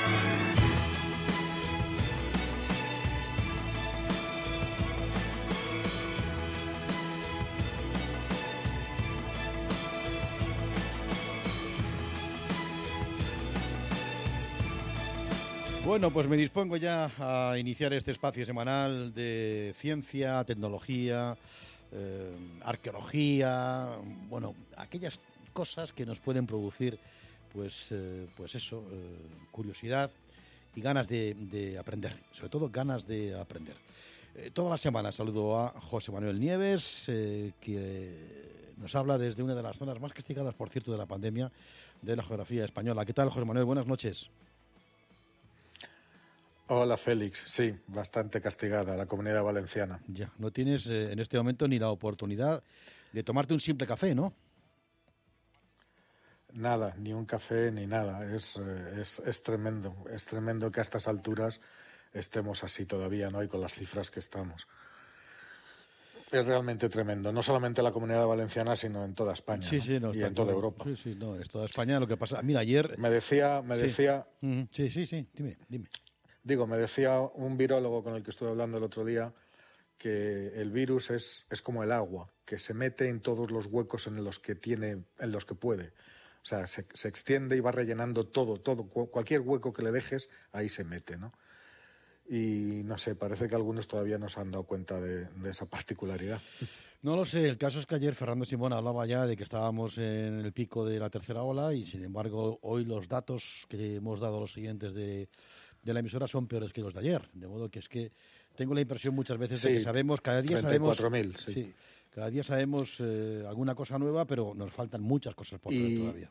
Bueno, pues me dispongo ya a iniciar este espacio semanal de ciencia, tecnología, eh, arqueología, bueno, aquellas cosas que nos pueden producir, pues, eh, pues eso, eh, curiosidad y ganas de, de aprender, sobre todo ganas de aprender. Eh, todas las semanas saludo a José Manuel Nieves, eh, que nos habla desde una de las zonas más castigadas, por cierto, de la pandemia, de la geografía española. ¿Qué tal, José Manuel? Buenas noches. Hola, Félix. Sí, bastante castigada la Comunidad Valenciana. Ya, no tienes eh, en este momento ni la oportunidad de tomarte un simple café, ¿no? Nada, ni un café ni nada. Es, eh, es, es tremendo. Es tremendo que a estas alturas estemos así todavía, ¿no? Y con las cifras que estamos. Es realmente tremendo. No solamente en la Comunidad Valenciana, sino en toda España, sí, sí, no, y en toda Europa. Sí, sí, no, es toda España. Lo que pasa... Mira, ayer... Me decía... Me sí. decía sí, sí, sí. Dime, dime. Digo, me decía un virólogo con el que estuve hablando el otro día que el virus es, es como el agua, que se mete en todos los huecos en los que tiene, en los que puede. O sea, se, se extiende y va rellenando todo, todo, cualquier hueco que le dejes, ahí se mete, ¿no? Y no sé, parece que algunos todavía no se han dado cuenta de, de esa particularidad. No lo sé, el caso es que ayer Fernando Simón hablaba ya de que estábamos en el pico de la tercera ola y sin embargo hoy los datos que hemos dado a los siguientes de, de la emisora son peores que los de ayer, de modo que es que tengo la impresión muchas veces sí, de que sabemos, cada día treinta y cuatro sabemos... mil, sí. sí. Cada día sabemos eh, alguna cosa nueva, pero nos faltan muchas cosas por ver todavía.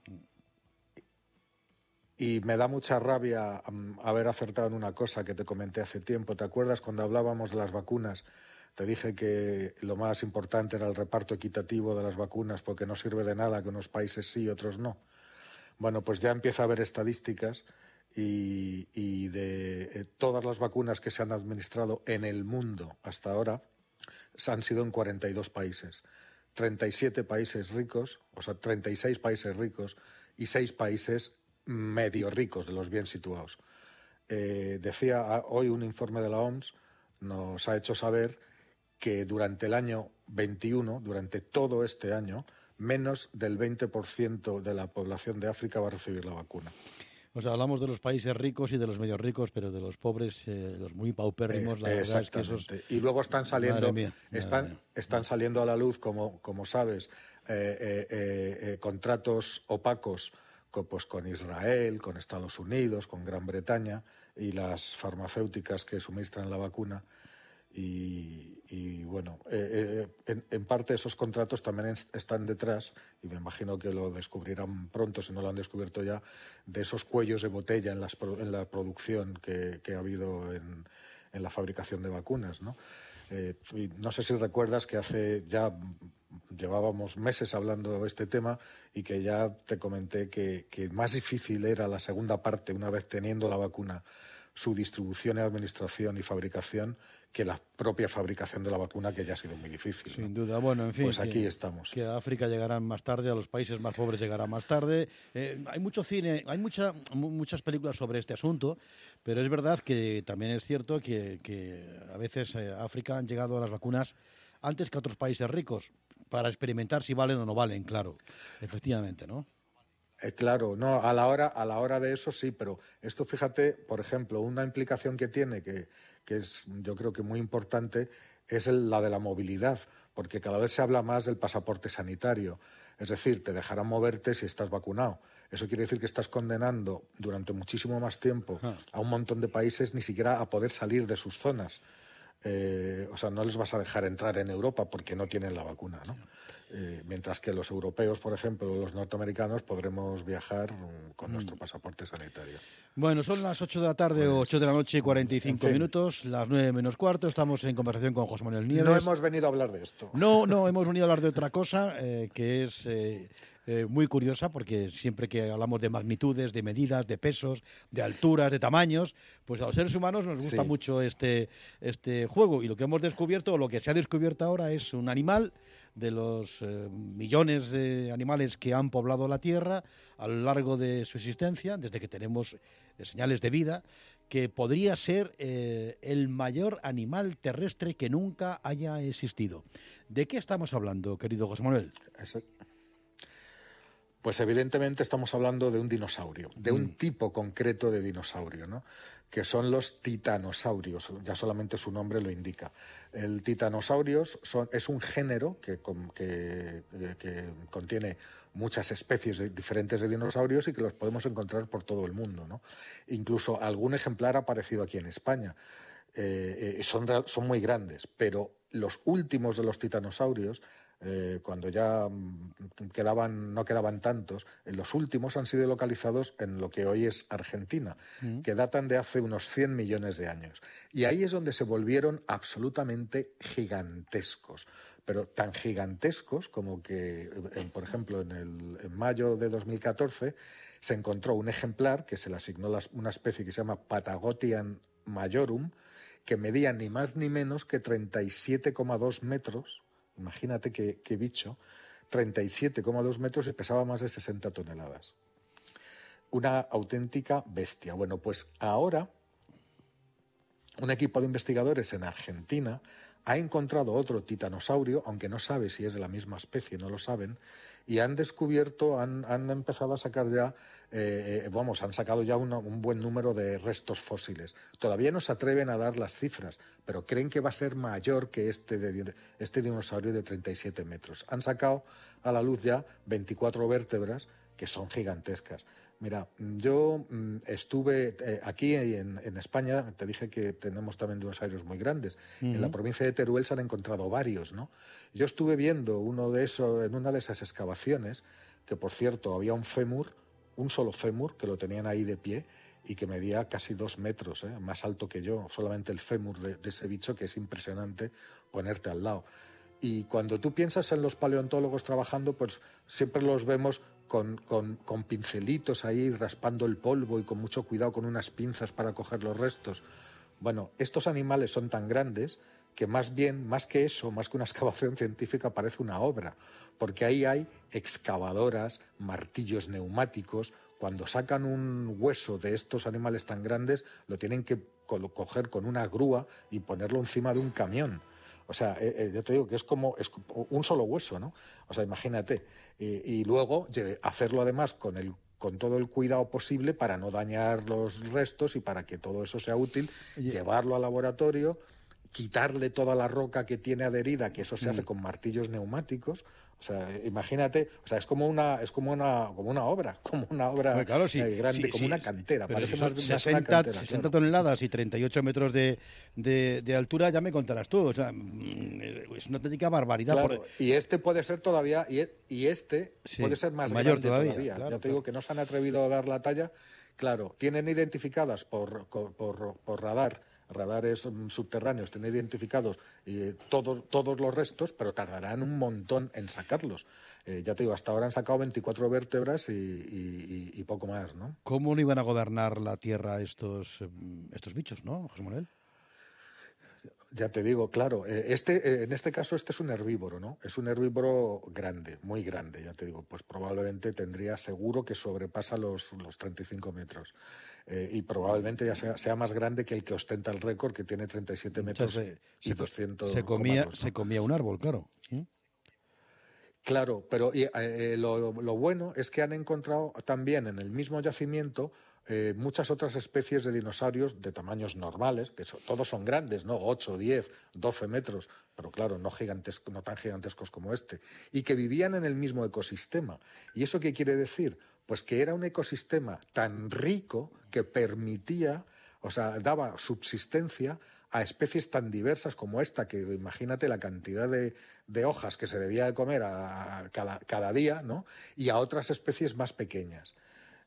Y me da mucha rabia um, haber acertado en una cosa que te comenté hace tiempo. ¿Te acuerdas cuando hablábamos de las vacunas? Te dije que lo más importante era el reparto equitativo de las vacunas, porque no sirve de nada que unos países sí y otros no. Bueno, pues ya empieza a haber estadísticas y, y de eh, todas las vacunas que se han administrado en el mundo hasta ahora, han sido en cuarenta y dos países, treinta y siete países ricos, o sea, treinta y seis países ricos y seis países medio ricos, de los bien situados. Eh, decía hoy un informe de la O M S, nos ha hecho saber que durante el año veintiuno, durante todo este año, menos del veinte por ciento de la población de África va a recibir la vacuna. O sea, hablamos de los países ricos y de los medio ricos, pero de los pobres, eh, los muy paupérrimos, eh, la verdad es que esos... Y luego están saliendo, mía, están, mía. están saliendo a la luz, como, como sabes, eh, eh, eh, contratos opacos con, pues con Israel, con Estados Unidos, con Gran Bretaña y las farmacéuticas que suministran la vacuna. Y, y bueno, eh, eh, en, en parte esos contratos también es, están detrás, y me imagino que lo descubrirán pronto, si no lo han descubierto ya, de esos cuellos de botella en, las, en la producción que, que ha habido en, en la fabricación de vacunas, ¿no? Eh, y no sé si recuerdas que hace ya llevábamos meses hablando de este tema y que ya te comenté que, que más difícil era la segunda parte, una vez teniendo la vacuna, su distribución y administración y fabricación, que la propia fabricación de la vacuna, que ya ha sido muy difícil, ¿no? Sin duda. Bueno, en fin. Pues aquí que, estamos. Que a África llegarán más tarde, a los países más pobres llegará más tarde. Eh, hay mucho cine, hay mucha, muchas películas sobre este asunto, pero es verdad que también es cierto que, que a veces eh, a África han llegado a las vacunas antes que a otros países ricos, para experimentar si valen o no valen, claro. Efectivamente, ¿no? Eh, claro, no, a la hora, a la hora de eso sí, pero esto, fíjate, por ejemplo, una implicación que tiene, que, que es yo creo que muy importante, es el, la de la movilidad, porque cada vez se habla más del pasaporte sanitario. Es decir, te dejarán moverte si estás vacunado. Eso quiere decir que estás condenando durante muchísimo más tiempo a un montón de países ni siquiera a poder salir de sus zonas. Eh, o sea, no les vas a dejar entrar en Europa porque no tienen la vacuna, ¿no? Eh, mientras que los europeos, por ejemplo, los norteamericanos, podremos viajar um, con mm. nuestro pasaporte sanitario. Bueno, son las ocho de la tarde, pues, ocho de la noche y cuarenta y cinco en fin. minutos, las nueve menos cuarto. Estamos en conversación con José Manuel Nieves. No hemos venido a hablar de esto. No, no, hemos venido a hablar de otra cosa, eh, que es... Eh, Eh, muy curiosa, porque siempre que hablamos de magnitudes, de medidas, de pesos, de alturas, de tamaños, pues a los seres humanos nos gusta sí. mucho este, este juego. Y lo que hemos descubierto, o lo que se ha descubierto ahora, es un animal de los eh, millones de animales que han poblado la Tierra a lo largo de su existencia, desde que tenemos eh, señales de vida, que podría ser eh, el mayor animal terrestre que nunca haya existido. ¿De qué estamos hablando, querido José Manuel? Eso. Pues evidentemente estamos hablando de un dinosaurio, de un mm. tipo concreto de dinosaurio, ¿no? Que son los titanosaurios, ya solamente su nombre lo indica. El titanosaurios son, es un género que, que, que contiene muchas especies de, diferentes de dinosaurios y que los podemos encontrar por todo el mundo, ¿no? Incluso algún ejemplar ha aparecido aquí en España. Eh, eh, son, son muy grandes, pero los últimos de los titanosaurios, Eh, cuando ya quedaban, no quedaban tantos, eh, los últimos han sido localizados en lo que hoy es Argentina, mm. que datan de hace unos cien millones de años. Y ahí es donde se volvieron absolutamente gigantescos, pero tan gigantescos como que, en, por ejemplo, en, el, en mayo de dos mil catorce se encontró un ejemplar que se le asignó las, una especie que se llama Patagotian majorum, que medía ni más ni menos que treinta y siete coma dos metros. Imagínate qué, qué bicho, treinta y siete coma dos metros y pesaba más de sesenta toneladas. Una auténtica bestia. Bueno, pues ahora un equipo de investigadores en Argentina ha encontrado otro titanosaurio, aunque no sabe si es de la misma especie, no lo saben, y han descubierto, han, han empezado a sacar ya, eh, vamos, han sacado ya una, un buen número de restos fósiles. Todavía no se atreven a dar las cifras, pero creen que va a ser mayor que este, de, este dinosaurio de treinta y siete metros. Han sacado a la luz ya veinticuatro vértebras que son gigantescas. Mira, yo mmm, estuve eh, aquí en, en España, te dije que tenemos también dinosaurios muy grandes. Uh-huh. En la provincia de Teruel se han encontrado varios, ¿no? Yo estuve viendo uno de esos, en una de esas excavaciones, que por cierto había un fémur, un solo fémur, que lo tenían ahí de pie y que medía casi dos metros, ¿eh? Más alto que yo, solamente el fémur de, de ese bicho, que es impresionante ponerte al lado. Y cuando tú piensas en los paleontólogos trabajando, pues siempre los vemos con, con, con pincelitos ahí raspando el polvo y con mucho cuidado con unas pinzas para coger los restos. Bueno, estos animales son tan grandes que más bien, más que eso, más que una excavación científica, parece una obra, porque ahí hay excavadoras, martillos neumáticos. Cuando sacan un hueso de estos animales tan grandes, lo tienen que coger con una grúa y ponerlo encima de un camión. O sea, eh, eh, yo te digo que es como es un solo hueso, ¿no? O sea, imagínate. Y, y luego hacerlo además con el con todo el cuidado posible para no dañar los restos y para que todo eso sea útil, Oye. llevarlo al laboratorio, quitarle toda la roca que tiene adherida, que eso se Mm. hace con martillos neumáticos. O sea, imagínate, o sea, es como una, es como una, como una obra, como una obra Bueno, claro, sí, eh, grande, sí, como sí, una sí. cantera. Pero Parece si más son bien más sesenta, una cantera, sesenta claro. toneladas y treinta y ocho metros de, de, de altura, ya me contarás tú. O sea, mm, es una auténtica barbaridad. Claro, por- y este puede ser todavía, y, e- y este Sí, puede ser más mayor grande todavía, todavía. claro, ya te claro. digo que no se han atrevido a dar la talla. Claro, tienen identificadas por, por, por- por radar, radares mm, subterráneos, tienen identificados eh, todos, todos los restos, pero tardarán un montón en sacarlos. Eh, ya te digo, hasta ahora han sacado veinticuatro vértebras y, y- y- y poco más, ¿no? ¿Cómo no iban a gobernar la Tierra estos, mm, estos bichos, no, José Manuel? Ya te digo, claro, eh, este, eh, en este caso este es un herbívoro, ¿no? Es un herbívoro grande, muy grande, ya te digo, pues probablemente tendría seguro que sobrepasa los, los treinta y cinco metros. Eh, y probablemente ya sea, sea más grande que el que ostenta el récord, que tiene treinta y siete metros Entonces, y se, co- doscientos se comía, comandos, ¿no? se comía un árbol, claro. ¿Mm? Claro, pero y, eh, lo, lo bueno es que han encontrado también en el mismo yacimiento eh, muchas otras especies de dinosaurios de tamaños normales, que so- todos son grandes, ¿no? ocho, diez, doce metros, pero claro, no, gigantesco, no tan gigantescos como este, y que vivían en el mismo ecosistema. ¿Y eso qué quiere decir? Pues que era un ecosistema tan rico que permitía, o sea, daba subsistencia a especies tan diversas como esta, que imagínate la cantidad de, de hojas que se debía de comer a, a cada, cada día, ¿no? Y a otras especies más pequeñas.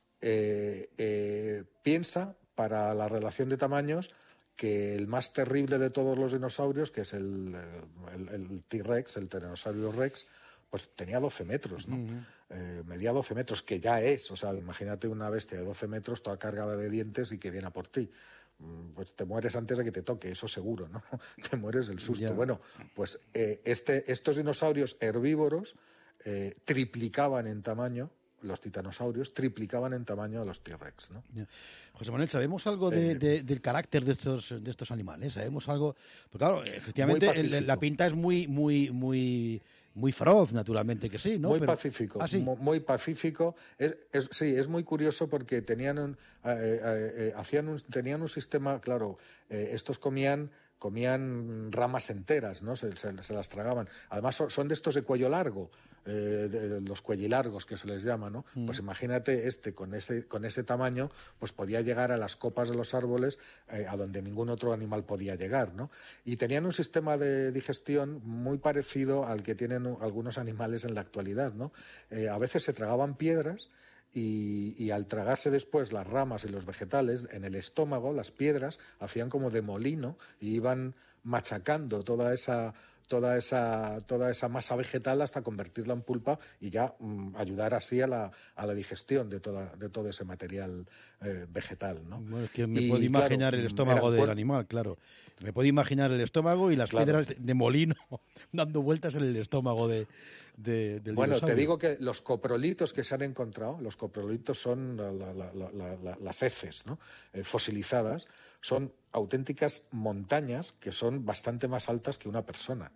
Eh, eh, piensa, para la relación de tamaños, que el más terrible de todos los dinosaurios, que es el, el, el T-Rex, el Tyrannosaurus Rex, pues tenía doce metros, ¿no? Ujú. Eh, medía doce metros, que ya es, o sea, imagínate una bestia de doce metros toda cargada de dientes y que viene a por ti. Mm, Pues te mueres antes de que te toque, eso seguro, ¿no? Te mueres del susto. Ya. Bueno, pues eh, este, estos dinosaurios herbívoros eh, triplicaban en tamaño, los titanosaurios triplicaban en tamaño a los T-Rex, ¿no? Ya. José Manuel, ¿sabemos algo de, Eh, de- del carácter de estos, de estos animales? ¿Sabemos algo? Porque claro, efectivamente, Muy el- pacífico. la pinta es muy, muy, muy, muy feroz, naturalmente que sí, ¿no? Muy Pero- pacífico, Ah, sí. mu- muy pacífico. Es, es- sí, es muy curioso porque tenían un, eh, eh, eh, hacían un, tenían un sistema, claro, eh, estos comían comían ramas enteras, ¿no? Se, se- se las tragaban. Además son, son de estos de cuello largo, eh, de los cuellilargos que se les llama, ¿no? Mm. Pues imagínate este con ese con ese tamaño, pues podía llegar a las copas de los árboles eh, a donde ningún otro animal podía llegar, ¿no? Y tenían un sistema de digestión muy parecido al que tienen u- algunos animales en la actualidad, ¿no? Eh, a veces se tragaban piedras. Y, y al tragarse después las ramas y los vegetales, en el estómago, las piedras hacían como de molino y iban machacando toda esa, toda esa, toda esa masa vegetal hasta convertirla en pulpa y ya mm, ayudar así a la, a la digestión de, toda, de todo ese material eh, vegetal, ¿no? Bueno, es que me Y, puedo imaginar claro, el estómago eran del cuer- animal, claro. Me puedo imaginar el estómago y las Claro. piedras de, de molino dando vueltas en el estómago de, de- del Bueno, te dinosaurio. digo que los coprolitos que se han encontrado, los coprolitos son la- la- la- la- la- las heces, ¿no? Eh, fosilizadas, son auténticas montañas que son bastante más altas que una persona.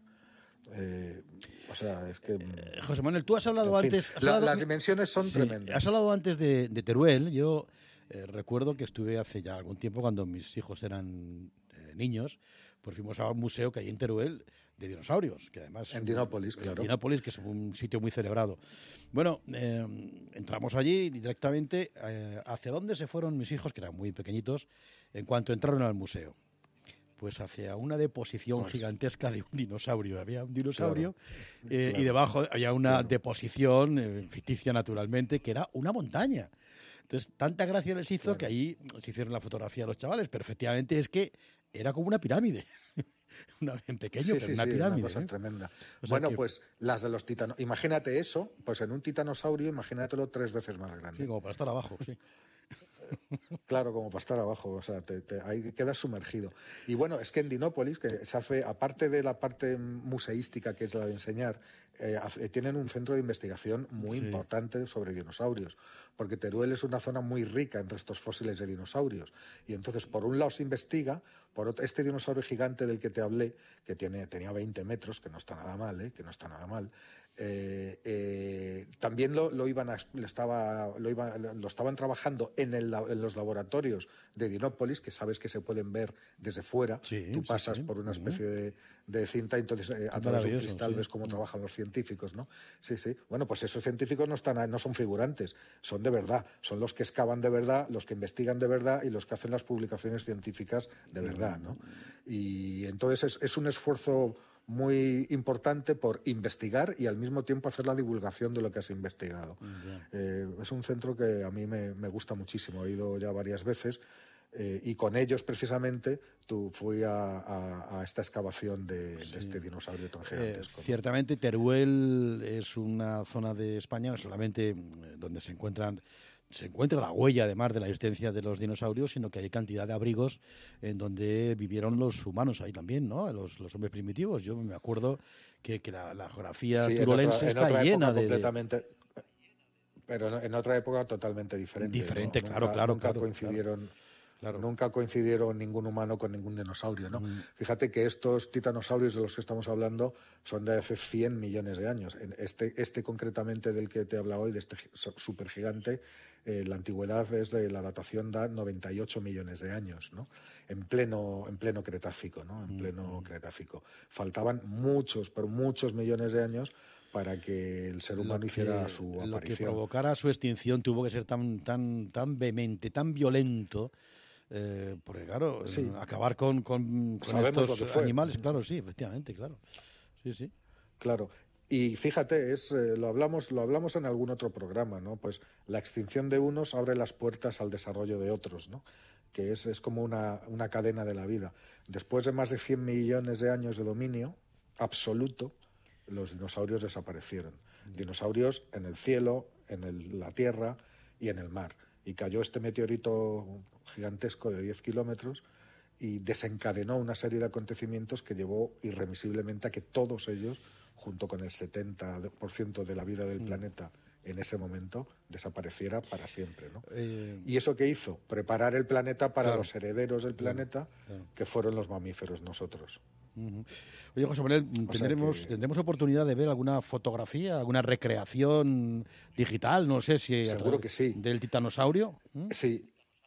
Eh, o sea, es que... mm, José Manuel, tú has hablado en fin, antes... has la- hablado- las dimensiones son Sí, tremendas. Has hablado antes de, de Teruel. Yo eh, recuerdo que estuve hace ya algún tiempo, cuando mis hijos eran eh, niños, pues fuimos a un museo que hay en Teruel de dinosaurios, que además... En Dinópolis, en claro. Dinópolis, que es un sitio muy celebrado. Bueno, eh, entramos allí directamente. Eh, ¿Hacia dónde se fueron mis hijos, que eran muy pequeñitos, en cuanto entraron al museo? Pues hacia una deposición Pues- gigantesca de un dinosaurio. Había un dinosaurio Claro, eh, claro, y debajo había una claro. deposición eh, ficticia naturalmente, que era una montaña. Entonces, tanta gracia les hizo Claro. que ahí se hicieron la fotografía a los chavales, pero efectivamente es que era como una pirámide. una, en pequeño, Sí, pero sí, una sí, pirámide. una cosa ¿eh? tremenda. O sea Bueno, que- pues las de los titanos... Imagínate eso, pues en un titanosaurio, imagínatelo tres veces más grande. Sí, como para estar abajo, sí. Claro, como para estar abajo, o sea, te, te- ahí quedas sumergido. Y bueno, es que en Dinópolis, que se hace, aparte de la parte museística, que es la de enseñar, eh, hace- tienen un centro de investigación muy Sí. importante sobre dinosaurios, porque Teruel es una zona muy rica en restos fósiles de dinosaurios. Y entonces, por un lado se investiga, por otro, este dinosaurio gigante del que te hablé, que tiene, tenía veinte metros, que no está nada mal, ¿eh? que no está nada mal, eh, eh, también lo, lo iban a, lo, estaba, lo, iba, lo estaban trabajando en, el, en los laboratorios de Dinópolis, que sabes que se pueden ver desde fuera. Sí, Tú pasas sí, sí. por una especie uh-huh. de, de cinta y entonces eh, a través de un cristal sí. ves cómo uh-huh. trabajan los científicos, ¿no? Sí, sí. Bueno, pues esos científicos no, están, no son figurantes, son de verdad. Son los que excavan de verdad, los que investigan de verdad y los que hacen las publicaciones científicas de verdad, ¿no? Y entonces es, es un esfuerzo muy importante por investigar y al mismo tiempo hacer la divulgación de lo que has investigado. Yeah. Eh, es un centro que a mí me, me gusta muchísimo, he ido ya varias veces eh, y con ellos precisamente tú fui a, a, a esta excavación de, sí. de este dinosaurio tan gigantesco. Eh, ciertamente Teruel es una zona de España no solamente donde se encuentran se encuentra la huella, además de la existencia de los dinosaurios, sino que hay cantidad de abrigos en donde vivieron los humanos ahí también, ¿no? Los, los hombres primitivos. Yo me acuerdo que, que la, la geografía sí, turolense en otra, en está llena de, completamente, de... Pero en otra época totalmente diferente. Diferente, ¿no? claro, nunca, claro. Nunca claro, coincidieron... Claro. Claro. Nunca coincidieron ningún humano con ningún dinosaurio, ¿no? Mm. Fíjate que estos titanosaurios de los que estamos hablando son de hace cien millones de años. Este, este concretamente del que te he hablado hoy, de este supergigante, eh, la antigüedad es de la datación da noventa y ocho millones de años, ¿no? En pleno, en pleno Cretácico, ¿no? En pleno mm. Cretácico. Faltaban muchos, pero muchos millones de años para que el ser humano que, hiciera su aparición. Lo que provocara su extinción tuvo que ser tan, tan, tan vehemente, tan violento. Eh, porque claro, sí. acabar con, con, con estos animales, claro, sí, efectivamente, claro. Sí, sí. Claro. Y fíjate, es, eh, lo hablamos, lo hablamos en algún otro programa, ¿no? Pues la extinción de unos abre las puertas al desarrollo de otros, ¿no? Que es, es como una, una cadena de la vida. Después de más de cien millones de años de dominio absoluto, los dinosaurios desaparecieron. Dinosaurios en el cielo, en el, la tierra y en el mar. Y cayó este meteorito gigantesco de diez kilómetros y desencadenó una serie de acontecimientos que llevó irremisiblemente a que todos ellos, junto con el setenta por ciento de la vida del mm. planeta en ese momento, desapareciera para siempre, ¿no? Eh, ¿Y eso qué hizo? Preparar el planeta para claro, los herederos del planeta, claro, claro. que fueron los mamíferos, nosotros. Uh-huh. Oye, José Manuel, ¿tendremos, que... ¿tendremos oportunidad de ver alguna fotografía, alguna recreación digital? No sé si... Seguro que sí. ¿Del titanosaurio? ¿Mm? Sí.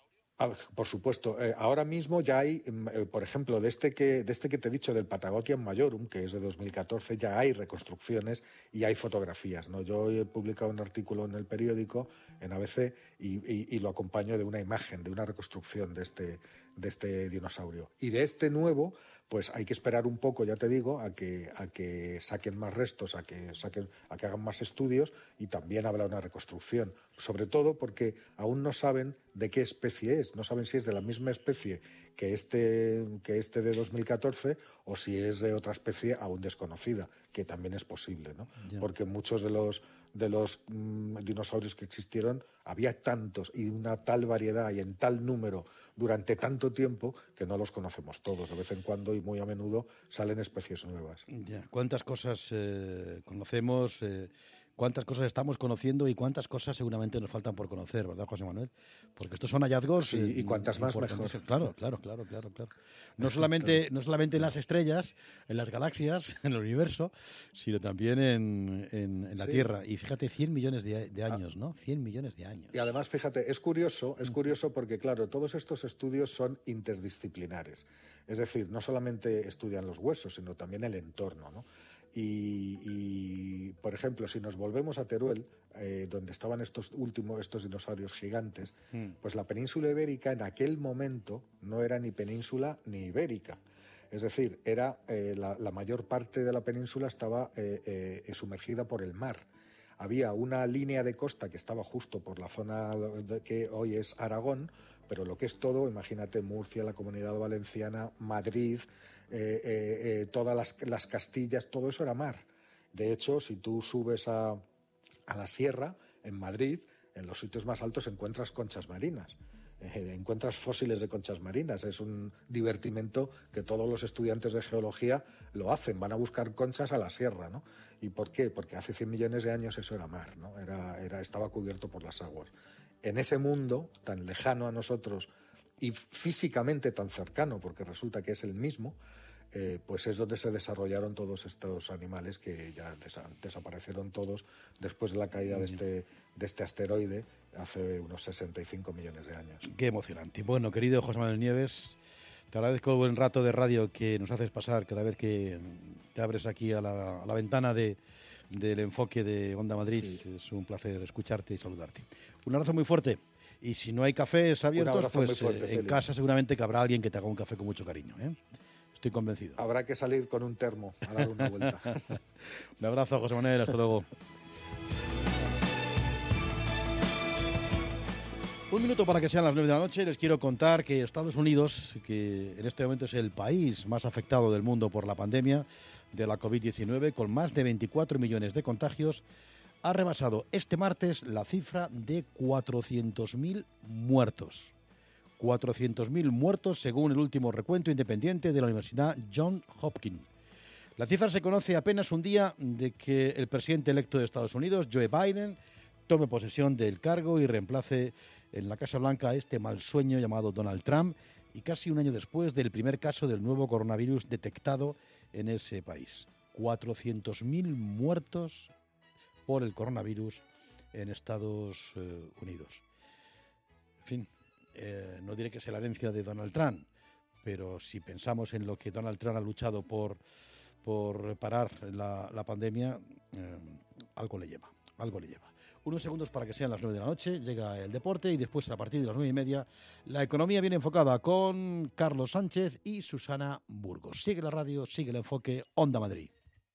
Por supuesto. Eh, ahora mismo ya hay, eh, por ejemplo, de este, que, de este que te he dicho, del Patagotian Majorum, que es de dos mil catorce, ya hay reconstrucciones y hay fotografías, ¿no? Yo he publicado un artículo en el periódico, en A B C, y, y, y lo acompaño de una imagen, de una reconstrucción de este, de este dinosaurio. Y de este nuevo, pues hay que esperar un poco, ya te digo, a que, a que saquen más restos, a que, saquen, a que hagan más estudios, y también habrá una reconstrucción. Sobre todo porque aún no saben de qué especie es, no saben si es de la misma especie que este, que este de dos mil catorce o si es de otra especie aún desconocida, que también es posible, ¿no? Yeah. Porque muchos de los, de los mmm, dinosaurios que existieron había tantos y una tal variedad y en tal número durante tanto tiempo que no los conocemos todos. De vez en cuando y muy a menudo salen especies nuevas. Yeah. ¿Cuántas cosas eh, conocemos? Eh... ¿Cuántas cosas estamos conociendo y cuántas cosas seguramente nos faltan por conocer, ¿verdad, José Manuel? Porque estos son hallazgos... Sí, y cuantas más mejor. Claro, claro, claro, claro, claro. No solamente, no solamente en las estrellas, en las galaxias, en el universo, sino también en, en, en la sí. Tierra. Y fíjate, cien millones de, de años, ¿no? cien millones de años. Y además, fíjate, es curioso, es curioso porque, claro, todos estos estudios son interdisciplinares. Es decir, no solamente estudian los huesos, sino también el entorno, ¿no? Y, y, por ejemplo, si nos volvemos a Teruel, eh, donde estaban estos últimos, estos dinosaurios gigantes, mm. pues la península ibérica en aquel momento no era ni península ni ibérica. Es decir, era eh, la, la mayor parte de la península estaba eh, eh, sumergida por el mar. Había una línea de costa que estaba justo por la zona de, que hoy es Aragón, pero lo que es todo, imagínate Murcia, la Comunidad Valenciana, Madrid, eh, eh, eh, todas las, las Castillas, todo eso era mar. De hecho, si tú subes a, a la sierra, en Madrid, en los sitios más altos encuentras conchas marinas. Eh, encuentras fósiles de conchas marinas. Es un divertimento que todos los estudiantes de geología lo hacen, van a buscar conchas a la sierra, ¿no? ¿Y por qué? Porque hace cien millones de años eso era mar, ¿no? Era, era, estaba cubierto por las aguas. En ese mundo tan lejano a nosotros y físicamente tan cercano, porque resulta que es el mismo, eh, pues es donde se desarrollaron todos estos animales que ya des desaparecieron todos después de la caída de este, de este asteroide hace unos sesenta y cinco millones de años. Qué emocionante. Bueno, querido José Manuel Nieves, te agradezco el buen rato de radio que nos haces pasar cada vez que te abres aquí a la, a la ventana de, del enfoque de Onda Madrid. Sí. Es un placer escucharte y saludarte. Un abrazo muy fuerte. Y si no hay cafés abiertos, pues fuerte, eh, en casa seguramente que habrá alguien que te haga un café con mucho cariño, ¿eh? Estoy convencido. Habrá que salir con un termo a dar una vuelta. Un abrazo, José Manuel. Hasta luego. Un minuto para que sean las nueve de la noche. Les quiero contar que Estados Unidos, que en este momento es el país más afectado del mundo por la pandemia de la COVID diecinueve, con más de veinticuatro millones de contagios, ha rebasado este martes la cifra de cuatrocientos mil muertos. cuatrocientos mil muertos según el último recuento independiente de la Universidad Johns Hopkins. La cifra se conoce apenas un día de que el presidente electo de Estados Unidos, Joe Biden, tome posesión del cargo y reemplace en la Casa Blanca a este mal sueño llamado Donald Trump, y casi un año después del primer caso del nuevo coronavirus detectado en ese país. cuatrocientos mil muertos por el coronavirus en Estados eh, Unidos. En fin, eh, no diré que sea la herencia de Donald Trump, pero si pensamos en lo que Donald Trump ha luchado por, por parar la, la pandemia, eh, algo le lleva, algo le lleva. Unos segundos para que sean las nueve de la noche, llega el deporte y después a partir de las nueve y media la economía viene enfocada con Carlos Sánchez y Susana Burgos. Sigue la radio, sigue el enfoque Onda Madrid.